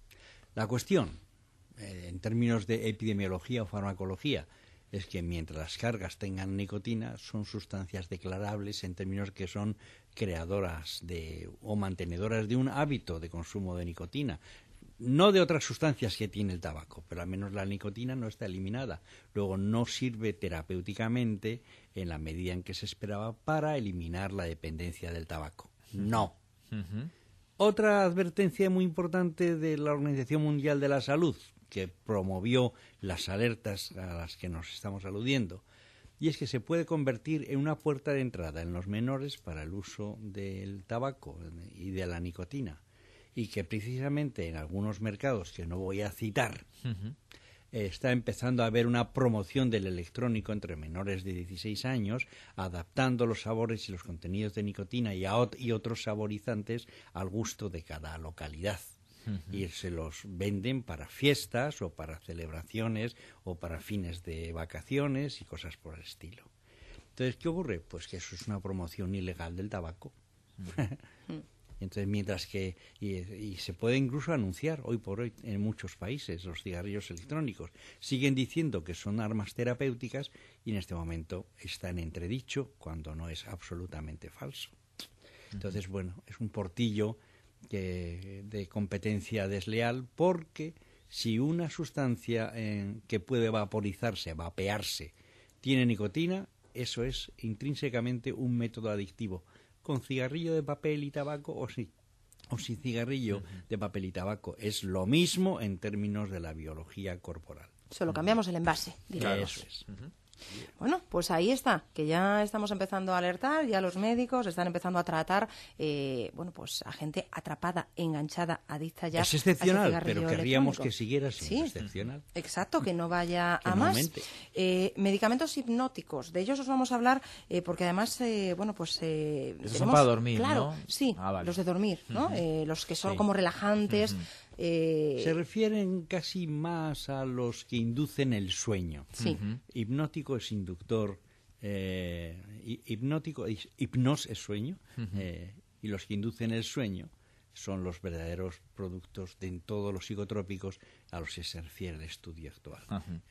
La cuestión, eh, en términos de epidemiología o farmacología, es que mientras las cargas tengan nicotina, son sustancias declarables en términos que son creadoras de o mantenedoras de un hábito de consumo de nicotina. No de otras sustancias que tiene el tabaco, pero al menos la nicotina no está eliminada. Luego no sirve terapéuticamente en la medida en que se esperaba para eliminar la dependencia del tabaco. No. Uh-huh. Otra advertencia muy importante de la Organización Mundial de la Salud, que promovió las alertas a las que nos estamos aludiendo, y es que se puede convertir en una puerta de entrada en los menores para el uso del tabaco y de la nicotina, y que precisamente en algunos mercados que no voy a citar, uh-huh. eh, está empezando a haber una promoción del electrónico entre menores de dieciséis años, adaptando los sabores y los contenidos de nicotina y, a ot- y otros saborizantes al gusto de cada localidad. Uh-huh. Y se los venden para fiestas o para celebraciones o para fines de vacaciones y cosas por el estilo. Entonces, ¿qué ocurre? Pues que eso es una promoción ilegal del tabaco. Uh-huh. Entonces, mientras que y, y se puede incluso anunciar hoy por hoy en muchos países los cigarrillos electrónicos siguen diciendo que son armas terapéuticas y en este momento está en entredicho cuando no es absolutamente falso. Entonces, uh-huh. bueno, es un portillo Que, de competencia desleal, porque si una sustancia eh, que puede vaporizarse, vapearse, tiene nicotina, eso es intrínsecamente un método adictivo. Con cigarrillo de papel y tabaco o, si, o sin cigarrillo uh-huh. de papel y tabaco es lo mismo en términos de la biología corporal. Solo cambiamos el envase, digamos. Eso es. Uh-huh. Bueno, pues ahí está, que ya estamos empezando a alertar, ya los médicos están empezando a tratar, eh, bueno, pues a gente atrapada, enganchada, adicta ya. Es excepcional, a ese pero querríamos electrónico. que siguiera siendo Sí, excepcional. exacto, que no vaya Que a no más. aumente. Eh, medicamentos hipnóticos, de ellos os vamos a hablar, eh, porque además, eh, bueno, pues eh, Esos tenemos, son para dormir, claro, ¿no? sí, Ah, vale. los de dormir, ¿no? Ujú. Eh, los que son Sí. como relajantes. Ujú. eh, Se refieren casi más a los que inducen el sueño. Sí. Ujú. Hipnótico es inductor, eh, hi- hipnótico, es- hipnos es sueño, Ujú. eh, y los que inducen el sueño son los verdaderos productos de en todos los psicotrópicos a los que se refiere el estudio actual.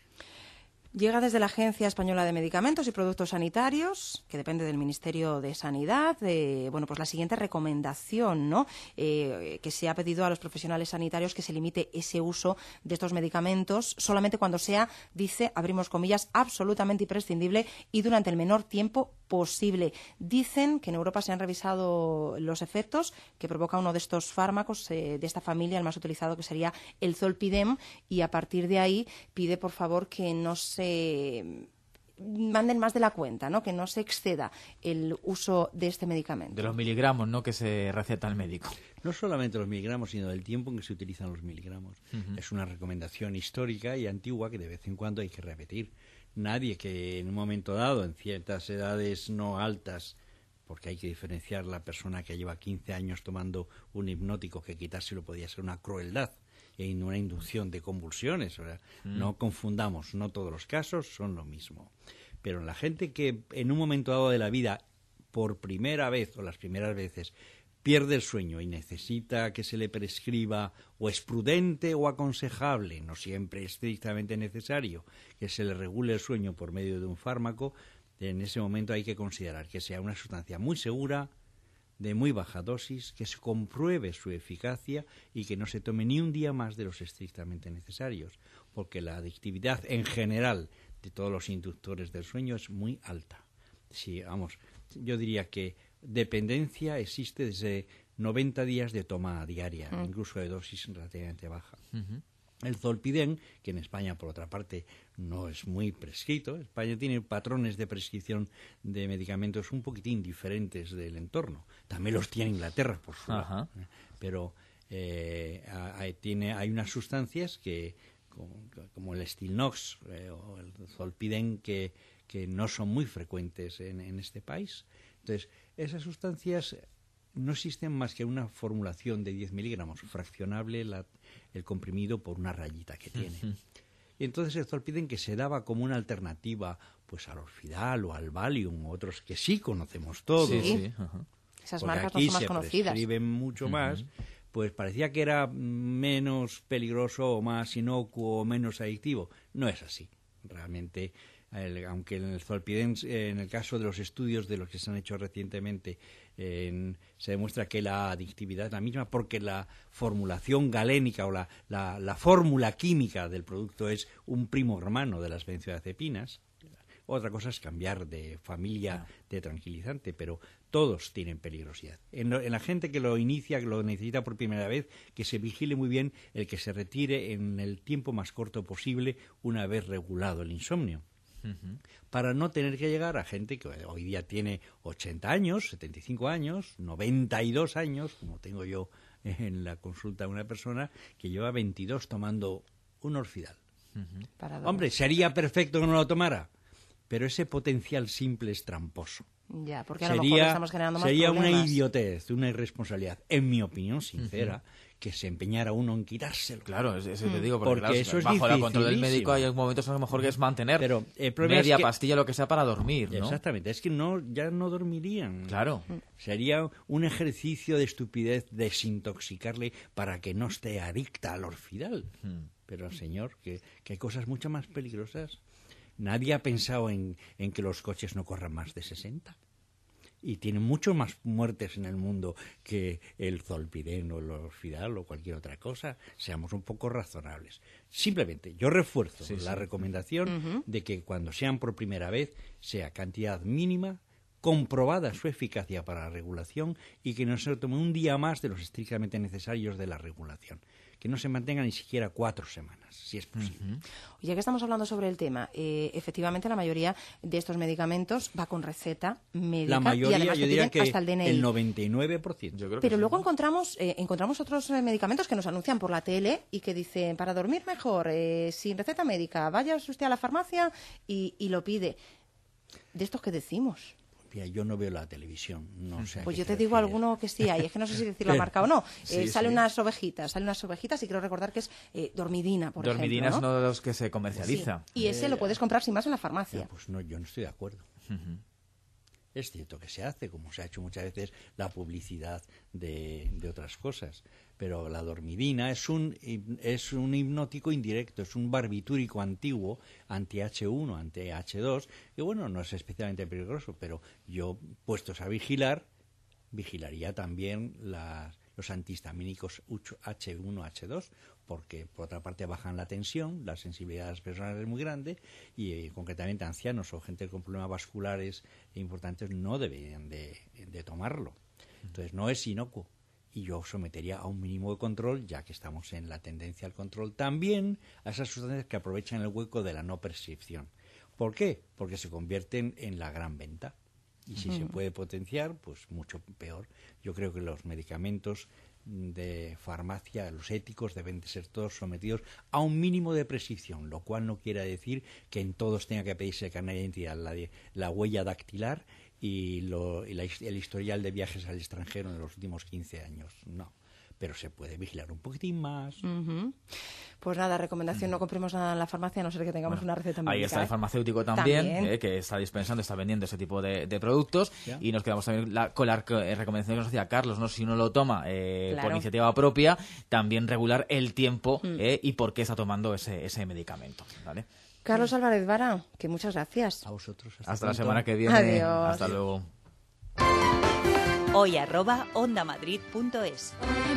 Llega desde la Agencia Española de Medicamentos y Productos Sanitarios, que depende del Ministerio de Sanidad, eh, bueno, pues la siguiente recomendación, ¿no? Eh, que se ha pedido a los profesionales sanitarios que se limite ese uso de estos medicamentos solamente cuando sea, dice, abrimos comillas, absolutamente imprescindible y durante el menor tiempo posible. Dicen que en Europa se han revisado los efectos que provoca uno de estos fármacos eh, de esta familia, el más utilizado, que sería el Zolpidem, y a partir de ahí pide, por favor, que no se manden más de la cuenta, ¿no? Que no se exceda el uso de este medicamento. De los miligramos, ¿no?, que se receta el médico. No solamente los miligramos, sino del tiempo en que se utilizan los miligramos. Ujú. Es una recomendación histórica y antigua que de vez en cuando hay que repetir. Nadie que en un momento dado, en ciertas edades no altas, porque hay que diferenciar la persona que lleva quince años tomando un hipnótico, que quitárselo podía ser una crueldad y una inducción de convulsiones. O sea, Mm. no confundamos, no todos los casos son lo mismo. Pero la gente que en un momento dado de la vida, por primera vez o las primeras veces, pierde el sueño y necesita que se le prescriba, o es prudente o aconsejable, no siempre estrictamente necesario, que se le regule el sueño por medio de un fármaco, en ese momento hay que considerar que sea una sustancia muy segura, de muy baja dosis, que se compruebe su eficacia y que no se tome ni un día más de los estrictamente necesarios, porque la adictividad en general de todos los inductores del sueño es muy alta. Sí, vamos, yo diría que dependencia existe desde noventa días de toma diaria, Mm. incluso de dosis relativamente baja. Ujú. El Zolpidem, que en España, por otra parte, no es muy prescrito. España tiene patrones de prescripción de medicamentos un poquitín diferentes del entorno. También los tiene Inglaterra, por su Ajá. lado. Pero eh, hay, tiene, hay unas sustancias que, como, como el Stilnox eh, o el Zolpidem, que, que no son muy frecuentes en, en este país. Entonces, esas sustancias no existen más que una formulación de diez miligramos, fraccionable la, el comprimido por una rayita que tiene. Ujú. Y entonces el Zolpidem, que se daba como una alternativa pues al Orfidal o al Valium, u otros que sí conocemos todos, Sí, sí, ajá. Esas porque marcas no aquí son más se conocidas. prescriben mucho Ujú. más, pues parecía que era menos peligroso o más inocuo o menos adictivo. No es así. Realmente, el- aunque en el Zolpidem, eh, en el caso de los estudios de los que se han hecho recientemente, eh, en- se demuestra que la adictividad es la misma, porque la formulación galénica o la, la, la fórmula química del producto es un primo hermano de las benzodiazepinas. Otra cosa es cambiar de familia de tranquilizante, pero todos tienen peligrosidad. En, lo- en la gente que lo inicia, que lo necesita por primera vez, que se vigile muy bien el que se retire en el tiempo más corto posible una vez regulado el insomnio, Ujú. para no tener que llegar a gente que hoy día tiene ochenta años, setenta y cinco años, noventa y dos años, como tengo yo en la consulta de una persona que lleva veintidós tomando un Orfidal. Ujú. Para dormir. Hombre, sería perfecto que no lo tomara, pero ese potencial simple es tramposo. Ya, porque a lo mejor Sería, estamos generando más sería una problemas. idiotez, una irresponsabilidad, en mi opinión sincera, que se empeñara uno en quitárselo. Claro, es- eso Mm. te digo, porque, Porque claro, eso es bajo el control del dificilísimo. médico hay momentos a lo mejor que es mantener Pero el problema media es que- pastilla, lo que sea, para dormir, ¿no? Exactamente, es que no, ya no dormirían. Claro. Sería un ejercicio de estupidez desintoxicarle para que no esté adicta al Orfidal. Mm. Pero, señor, que, que hay cosas mucho más peligrosas. Nadie ha pensado en, en que los coches no corran más de sesenta. Y tienen mucho más muertes en el mundo que el Zolpidem o el Orfidal o cualquier otra cosa. Seamos un poco razonables. Simplemente, yo refuerzo Sí, la sí. recomendación Ujú. de que cuando sean por primera vez sea cantidad mínima, comprobada su eficacia para la regulación y que no se tome un día más de los estrictamente necesarios de la regulación. que no se mantenga ni siquiera cuatro semanas, si es posible. Uh-huh. Ya que estamos hablando sobre el tema, eh, efectivamente la mayoría de estos medicamentos va con receta médica. La mayoría, y además yo te diría piden que hasta el D N I. el noventa y nueve por ciento. Yo creo Pero que luego sí. encontramos eh, encontramos otros eh, medicamentos que nos anuncian por la tele y que dicen, para dormir mejor, eh, sin receta médica, vaya usted a la farmacia y, y lo pide. ¿De estos qué decimos? Mira, yo no veo la televisión, no sé. Pues yo te digo alguno que sí hay, es que no sé si decir la marca o no. Sí, eh, sale sí. unas ovejitas, sale unas ovejitas y quiero recordar que es eh, Dormidina, por Dormidina ejemplo, es ¿no? uno de los que se comercializa. Sí. Y ese lo puedes comprar sin más en la farmacia. Ya, pues no, yo no estoy de acuerdo. Uh-huh. Es cierto que se hace, como se ha hecho muchas veces la publicidad de, de otras cosas, pero la dormidina es un, es un hipnótico indirecto, es un barbitúrico antiguo anti hache uno, anti hache dos, que bueno, no es especialmente peligroso, pero yo, puestos a vigilar, vigilaría también las, los antihistamínicos hache uno, hache dos, porque por otra parte bajan la tensión, la sensibilidad de las personas es muy grande y eh, concretamente ancianos o gente con problemas vasculares importantes no deberían de, de tomarlo. Entonces no es inocuo y yo sometería a un mínimo de control, ya que estamos en la tendencia al control, también a esas sustancias que aprovechan el hueco de la no prescripción. ¿Por qué? Porque se convierten en la gran venta. Y si uh-huh. se puede potenciar, pues mucho peor. Yo creo que los medicamentos de farmacia, los éticos, deben de ser todos sometidos a un mínimo de prescripción, lo cual no quiere decir que en todos tenga que pedirse el carnet de identidad, la, de, la huella dactilar y, lo, y la, el historial de viajes al extranjero en los últimos quince años. No. Pero se puede vigilar un poquitín más. Uh-huh. Pues nada, recomendación, no compremos nada en la farmacia a no ser que tengamos bueno, una receta médica. Ahí está ¿eh? el farmacéutico también, también. Eh, que está dispensando, está vendiendo ese tipo de, de productos. ¿Ya? Y nos quedamos también la, con la recomendación que nos hacía Carlos, ¿no? Si uno lo toma eh, claro. por iniciativa propia, también regular el tiempo mm. eh, y por qué está tomando ese, ese medicamento. ¿Vale? Carlos Álvarez Vara, que muchas gracias. A vosotros. Hasta, hasta la semana que viene. Adiós. Hasta luego. Hoy arroba ondamadrid punto es.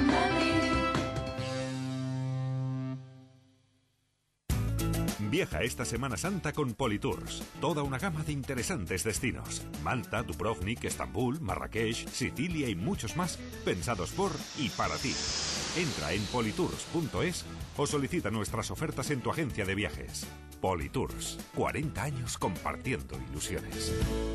Viaja esta Semana Santa con Politours. Toda una gama de interesantes destinos. Malta, Dubrovnik, Estambul, Marrakech, Sicilia y muchos más, pensados por y para ti. Entra en politours punto es o solicita nuestras ofertas en tu agencia de viajes. Politours, cuarenta años compartiendo ilusiones.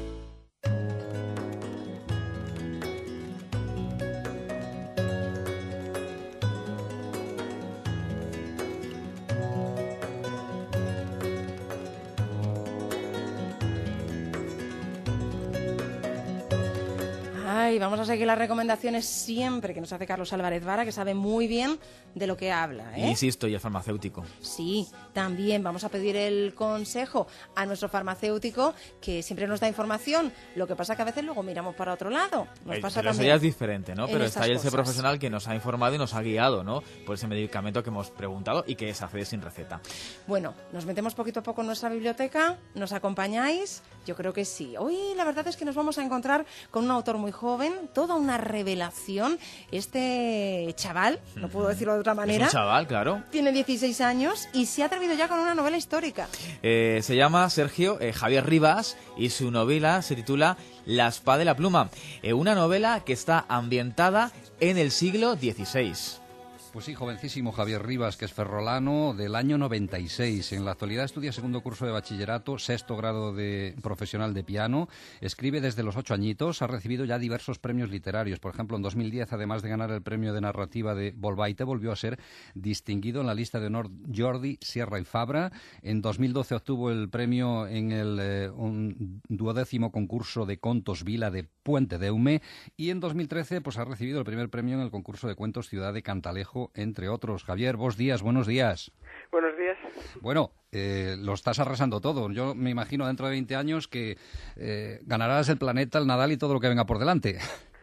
Ay, vamos a seguir las recomendaciones siempre que nos hace Carlos Álvarez Vara, que sabe muy bien de lo que habla, ¿eh? Insisto, y el farmacéutico. Sí, también vamos a pedir el consejo a nuestro farmacéutico, que siempre nos da información. Lo que pasa es que a veces luego miramos para otro lado. Nos Ay, pasa pero eso también ya es diferente, ¿no? Pero está ahí ese cosas. profesional que nos ha informado y nos ha guiado, ¿no? Por ese medicamento que hemos preguntado y que se hace sin receta. Bueno, nos metemos poquito a poco en nuestra biblioteca, ¿nos acompañáis? Yo creo que sí. Hoy la verdad es que nos vamos a encontrar con un autor muy joven, toda una revelación. Este chaval, no puedo decirlo de otra manera. Es un chaval, claro. Tiene dieciséis años y se ha atrevido ya con una novela histórica. Eh, se llama Sergio eh, Javier Rivas y su novela se titula La espada y la pluma. Eh, una novela que está ambientada en el siglo dieciséis. Pues sí, jovencísimo Javier Rivas, que es ferrolano del año noventa y seis. En la actualidad estudia segundo curso de bachillerato, sexto grado de profesional de piano. Escribe desde los ocho añitos, ha recibido ya diversos premios literarios. Por ejemplo, en dos mil diez, además de ganar el premio de narrativa de Bolbaite, volvió a ser distinguido en la lista de honor Jordi, Sierra y Fabra. En dos mil doce obtuvo el premio en el eh, un duodécimo concurso de contos Vila de Puente de Eume. Y en dos mil trece pues, ha recibido el primer premio en el concurso de cuentos Ciudad de Cantalejo, entre otros. Javier, vos días, buenos días. Buenos días. Bueno, eh, lo estás arrasando todo. Yo me imagino dentro de veinte años que eh, ganarás el Planeta, el Nadal y todo lo que venga por delante.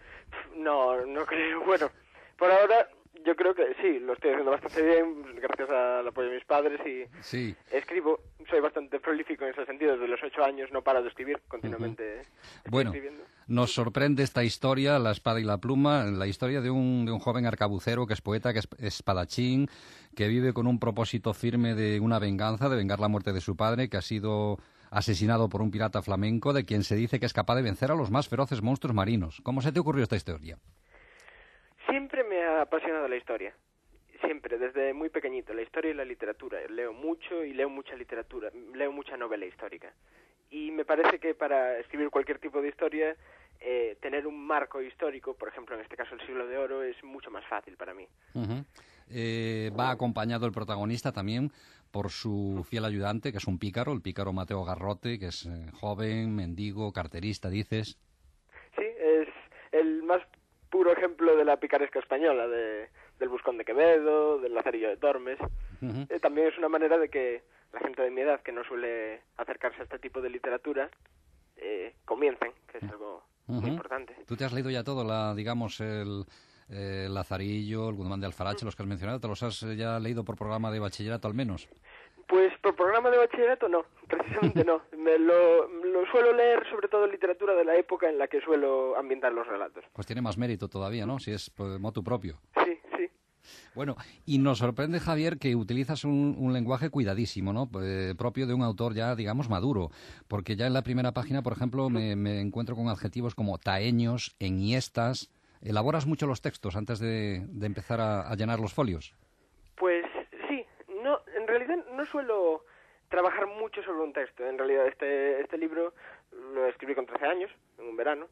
No, no creo. Bueno, por ahora yo creo que sí, lo estoy haciendo bastante bien, gracias al apoyo de mis padres y sí. Escribo, soy bastante prolífico en ese sentido, desde los ocho años no paro de escribir, continuamente uh-huh. Bueno, escribiendo. Nos sorprende esta historia, La espada y la pluma, la historia de un, de un joven arcabucero que es poeta, que es espadachín, que vive con un propósito firme de una venganza, de vengar la muerte de su padre, que ha sido asesinado por un pirata flamenco, de quien se dice que es capaz de vencer a los más feroces monstruos marinos. ¿Cómo se te ocurrió esta historia? Siempre me ha apasionado la historia. siempre, desde muy pequeñito, la historia y la literatura. Leo mucho y leo mucha literatura, leo mucha novela histórica. Y me parece que para escribir cualquier tipo de historia, eh, tener un marco histórico, por ejemplo, en este caso el Siglo de Oro, es mucho más fácil para mí. Uh-huh. Eh, va acompañado el protagonista también por su fiel ayudante, que es un pícaro, el pícaro Mateo Garrote, que es eh, joven, mendigo, carterista, dices. Sí, es el más puro ejemplo de la picaresca española, de, del Buscón de Quevedo, del Lazarillo de Tormes. Uh-huh. Eh, también es una manera de que la gente de mi edad, que no suele acercarse a este tipo de literatura, eh, comiencen, que es algo uh-huh. muy importante. ¿Tú te has leído ya todo, la, digamos, el... Eh, Lazarillo, el Guzmán de Alfarache, los que has mencionado, ¿te los has ya leído por programa de bachillerato al menos? Pues por programa de bachillerato no, precisamente no. Me lo, lo suelo leer sobre todo en literatura de la época en la que suelo ambientar los relatos. Pues tiene más mérito todavía, ¿no? Si es pues, motu propio. Sí, sí. Bueno, y nos sorprende, Javier, que utilizas un, un lenguaje cuidadísimo, ¿no? Eh, propio de un autor ya, digamos, maduro. Porque ya en la primera página, por ejemplo, me, me encuentro con adjetivos como taeños, enhiestas. ¿Elaboras mucho los textos antes de, de empezar a, a llenar los folios? Pues sí, no, en realidad no suelo trabajar mucho sobre un texto. En realidad este, este libro lo escribí con trece años, en un verano,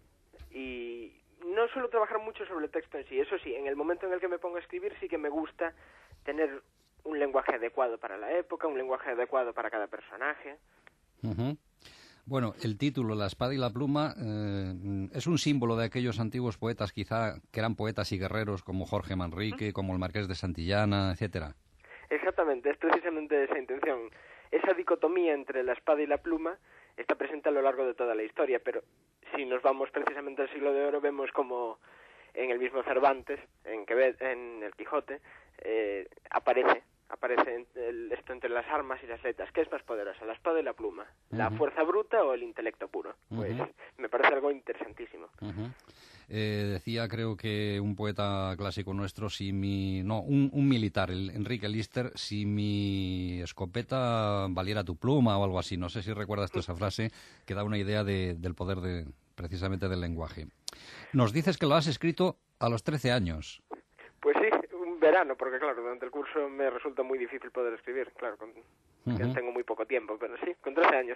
y no suelo trabajar mucho sobre el texto en sí. Eso sí, en el momento en el que me pongo a escribir sí que me gusta tener un lenguaje adecuado para la época, un lenguaje adecuado para cada personaje. Uh-huh. Bueno, el título, La espada y la pluma, eh, es un símbolo de aquellos antiguos poetas, quizá, que eran poetas y guerreros como Jorge Manrique, como el Marqués de Santillana, etcétera. Exactamente, es precisamente esa intención. Esa dicotomía entre la espada y la pluma está presente a lo largo de toda la historia, pero si nos vamos precisamente al Siglo de Oro, vemos como en el mismo Cervantes, en Quevedo, en el Quijote, eh, aparece aparece el, esto entre las armas y las letras. ¿Qué es más poderosa, la espada y la pluma? ¿La uh-huh. fuerza bruta o el intelecto puro? Pues uh-huh. me parece algo interesantísimo. Uh-huh. Eh, decía, creo que un poeta clásico nuestro, si mi... No, un, un militar, el Enrique Lister, si mi escopeta valiera tu pluma o algo así. No sé si recuerdas tú esa frase, que da una idea de, del poder de precisamente del lenguaje. Nos dices que lo has escrito a los trece años. Pues sí, un verano, porque claro, durante el curso me resulta muy difícil poder escribir, claro, con, uh-huh. que tengo muy poco tiempo, pero sí, con trece años.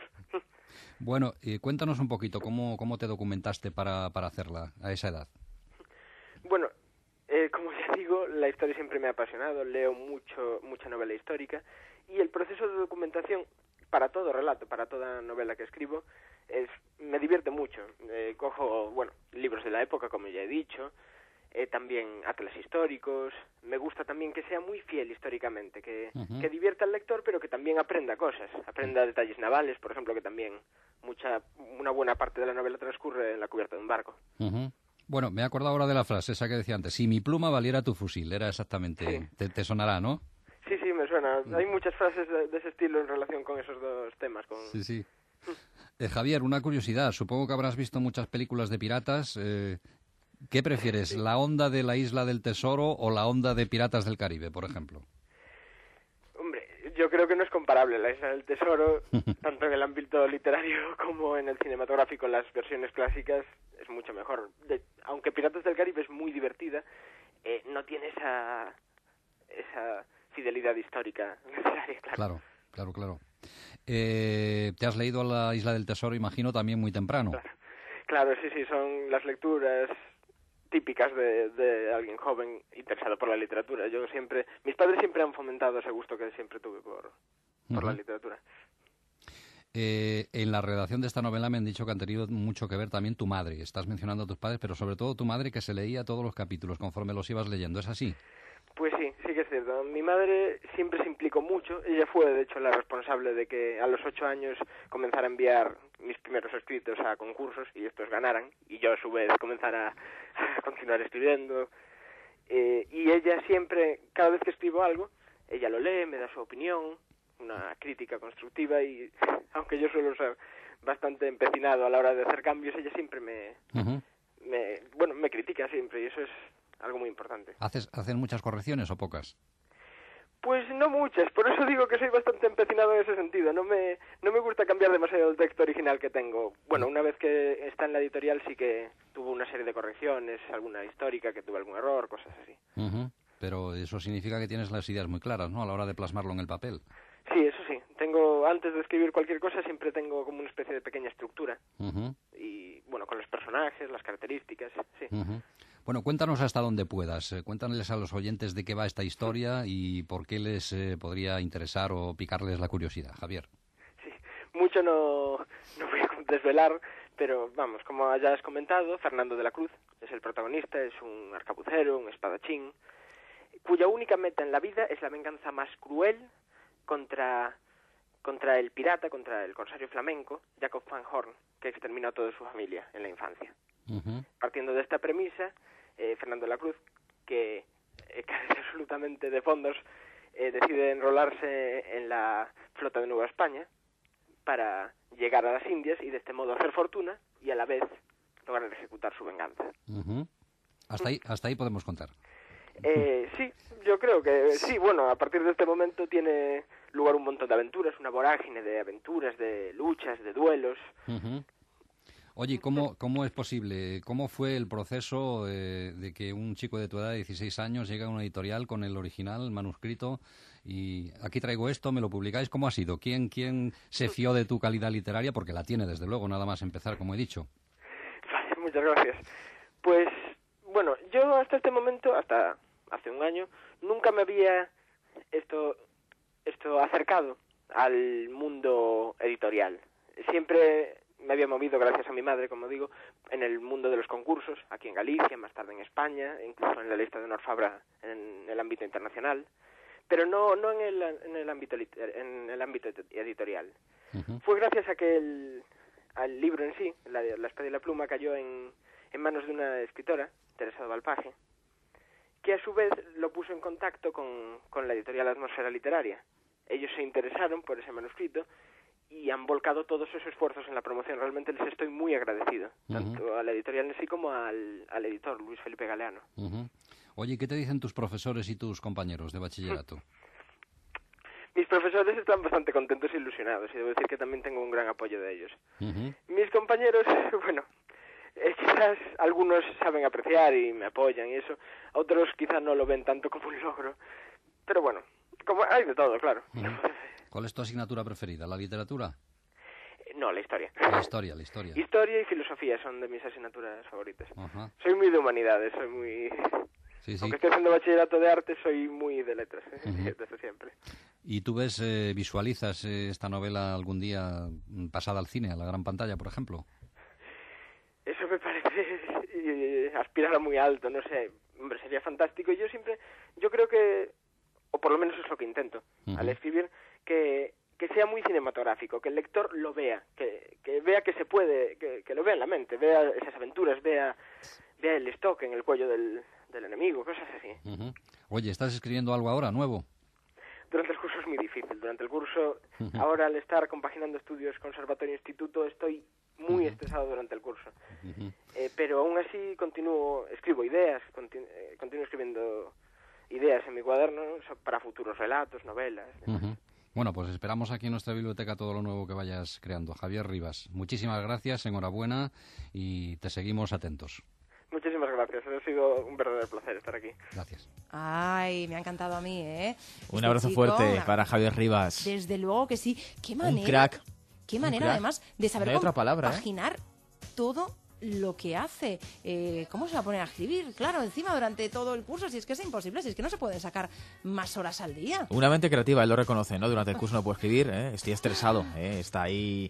Bueno, eh, cuéntanos un poquito, ¿cómo, cómo te documentaste para, para hacerla a esa edad? Bueno, eh, como ya digo, la historia siempre me ha apasionado, leo mucho mucha novela histórica, y el proceso de documentación, para todo relato, para toda novela que escribo, es me divierte mucho. Eh, cojo, bueno, libros de la época, como ya he dicho, Eh, también atlas históricos. Me gusta también que sea muy fiel históricamente, que, uh-huh. que divierta al lector, pero que también aprenda cosas, aprenda detalles navales, por ejemplo, que también mucha una buena parte de la novela transcurre en la cubierta de un barco. Uh-huh. Bueno, me he acordado ahora de la frase esa que decía antes, si mi pluma valiera tu fusil, era exactamente, sí. te, te sonará, ¿no? Sí, sí, me suena. Hay muchas frases de, de ese estilo en relación con esos dos temas. Con... Sí, sí. eh, Javier, una curiosidad, supongo que habrás visto muchas películas de piratas. eh, ¿Qué prefieres, sí. la onda de la Isla del Tesoro o la onda de Piratas del Caribe, por ejemplo? Hombre, yo creo que no es comparable la Isla del Tesoro, tanto en el ámbito literario como en el cinematográfico, las versiones clásicas es mucho mejor. De, aunque Piratas del Caribe es muy divertida, eh, no tiene esa, esa fidelidad histórica necesaria, claro. Claro, claro, claro. Eh, ¿Te has leído La Isla del Tesoro, imagino, también muy temprano? Claro, claro sí, sí, son las lecturas típicas de, de alguien joven interesado por la literatura. Yo siempre, mis padres siempre han fomentado ese gusto que siempre tuve por, por uh-huh. la literatura. Eh, en la redacción de esta novela me han dicho que han tenido mucho que ver también tu madre. Estás mencionando a tus padres, pero sobre todo tu madre, que se leía todos los capítulos conforme los ibas leyendo. ¿Es así? Pues sí, sí que es cierto. Mi madre siempre se implicó mucho. Ella fue, de hecho, la responsable de que a los ocho años comenzara a enviar mis primeros escritos a concursos y estos ganaran. Y yo, a su vez, comenzara a continuar escribiendo. Eh, y ella siempre, cada vez que escribo algo, ella lo lee, me da su opinión, una crítica constructiva, y aunque yo suelo ser bastante empecinado a la hora de hacer cambios, ella siempre me, uh-huh. me bueno, me critica siempre, y eso es algo muy importante. ¿Haces, ¿Hacen muchas correcciones o pocas? Pues no muchas, por eso digo que soy bastante empecinado en ese sentido. No me no me gusta cambiar demasiado el texto original que tengo. Bueno, una vez que está en la editorial sí que tuvo una serie de correcciones, alguna histórica que tuvo algún error, cosas así. Uh-huh. pero eso significa que tienes las ideas muy claras, ¿no?, a la hora de plasmarlo en el papel. Sí, eso sí. Tengo, antes de escribir cualquier cosa, siempre tengo como una especie de pequeña estructura. Uh-huh. Y, bueno, con los personajes, las características, sí. Uh-huh. Bueno, cuéntanos hasta dónde puedas. Eh, cuéntales a los oyentes de qué va esta historia y por qué les eh, podría interesar o picarles la curiosidad. Javier. Sí, mucho no, no voy a desvelar, pero vamos, como ya has comentado, Fernando de la Cruz es el protagonista, es un arcabucero, un espadachín, cuya única meta en la vida es la venganza más cruel contra, contra el pirata, contra el corsario flamenco, Jacob van Horn, que exterminó a toda su familia en la infancia. Uh-huh. Partiendo de esta premisa, eh, Fernando de la Cruz, que eh, carece absolutamente de fondos, eh, decide enrolarse en la flota de Nueva España para llegar a las Indias y de este modo hacer fortuna y a la vez lograr ejecutar su venganza. Uh-huh. Hasta ahí, hasta ahí podemos contar. Eh, sí, yo creo que sí. Bueno, a partir de este momento tiene lugar un montón de aventuras, una vorágine de aventuras, de luchas, de duelos. Uh-huh. Oye, ¿cómo, ¿cómo es posible? ¿Cómo fue el proceso eh, de que un chico de tu edad, de dieciséis años, llega a una editorial con el original, el manuscrito, y aquí traigo esto, me lo publicáis? ¿Cómo ha sido? ¿Quién, quién se fió de tu calidad literaria? Porque la tiene, desde luego, nada más empezar, como he dicho. Vale, muchas gracias. Pues, bueno, yo hasta este momento, hasta hace un año, nunca me había esto, esto acercado al mundo editorial. Siempre me había movido, gracias a mi madre, como digo, en el mundo de los concursos, aquí en Galicia, más tarde en España, incluso en la lista de honor Fabra en el ámbito internacional, pero no no en el, en el ámbito en el ámbito editorial. Uh-huh. Fue gracias a que el al libro en sí, la, la espada y la pluma, cayó en, en manos de una escritora, Teresa de Valpaje, que a su vez lo puso en contacto con, con la editorial Atmósfera Literaria. Ellos se interesaron por ese manuscrito y han volcado todos sus esfuerzos en la promoción. Realmente les estoy muy agradecido, uh-huh. tanto a la editorial en sí como al, al editor, Luis Felipe Galeano. Uh-huh. Oye, ¿qué te dicen tus profesores y tus compañeros de bachillerato? Mis profesores están bastante contentos e ilusionados, y debo decir que también tengo un gran apoyo de ellos. Uh-huh. Mis compañeros, bueno, eh, quizás algunos saben apreciar y me apoyan y eso, otros quizás no lo ven tanto como un logro, pero bueno, como hay de todo, claro. Uh-huh. ¿Cuál es tu asignatura preferida? ¿La literatura? No, la historia. La historia, la historia. Historia y filosofía son de mis asignaturas favoritas. Uh-huh. Soy muy de humanidades, soy muy... Sí, sí. Aunque estoy haciendo bachillerato de arte, soy muy de letras, uh-huh. desde siempre. ¿Y tú ves, eh, visualizas eh, esta novela algún día pasada al cine, a la gran pantalla, por ejemplo? Eso me parece eh, aspirar a muy alto, no sé. Hombre, sería fantástico. Yo siempre, yo creo que, o por lo menos es lo que intento, uh-huh. al escribir, que, que sea muy cinematográfico, que el lector lo vea, que, que vea que se puede, que, que lo vea en la mente, vea esas aventuras, vea, vea el stock en el cuello del, del enemigo, cosas así. Uh-huh. Oye, ¿estás escribiendo algo ahora, nuevo? Durante el curso es muy difícil. Durante el curso, uh-huh. ahora al estar compaginando estudios conservatorio-instituto, estoy muy uh-huh. estresado durante el curso. Uh-huh. Eh, pero aún así continúo, escribo ideas, continu, eh, continúo escribiendo ideas en mi cuaderno para futuros relatos, novelas. Uh-huh. Bueno, pues esperamos aquí en nuestra biblioteca todo lo nuevo que vayas creando. Javier Rivas, muchísimas gracias, enhorabuena y te seguimos atentos. Muchísimas gracias, ha sido un verdadero placer estar aquí. Gracias. Ay, me ha encantado a mí, ¿eh? Un este abrazo chico, fuerte una... para Javier Rivas. Desde luego que sí. Qué manera. Un crack. Qué manera, además, de saber no hay otra palabra, compaginar ¿eh? todo lo que hace. Eh, ¿Cómo se va a poner a escribir? Claro, encima durante todo el curso, si es que es imposible, si es que no se pueden sacar más horas al día. Una mente creativa, él lo reconoce, ¿no? Durante el curso no puede escribir, ¿eh? Estoy estresado, ¿eh? Está ahí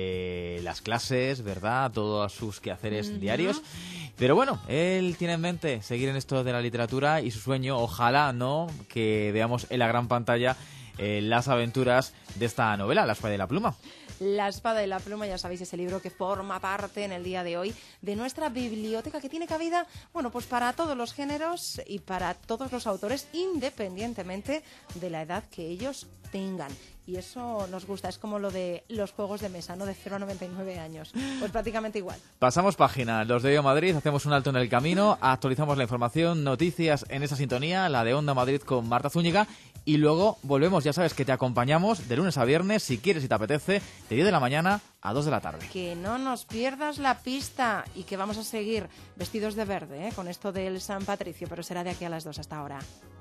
eh, las clases, ¿verdad? Todos sus quehaceres uh-huh. diarios. Pero bueno, él tiene en mente seguir en esto de la literatura y su sueño, ojalá, ¿no? Que veamos en la gran pantalla eh, las aventuras de esta novela, La espada y la pluma. La espada y la pluma, ya sabéis, ese libro que forma parte en el día de hoy de nuestra biblioteca, que tiene cabida, bueno, pues para todos los géneros y para todos los autores, independientemente de la edad que ellos tengan. Y eso nos gusta, es como lo de los juegos de mesa, ¿no? De cero a noventa y nueve años, pues prácticamente igual. Pasamos página, los de Onda Madrid, hacemos un alto en el camino, actualizamos la información, noticias en esa sintonía, la de Onda Madrid con Marta Zúñiga, y luego volvemos, ya sabes que te acompañamos de lunes a viernes, si quieres y te apetece, de diez de la mañana a dos de la tarde. Que no nos pierdas la pista y que vamos a seguir vestidos de verde, ¿eh? Con esto del San Patricio, pero será de aquí a las dos. Hasta ahora.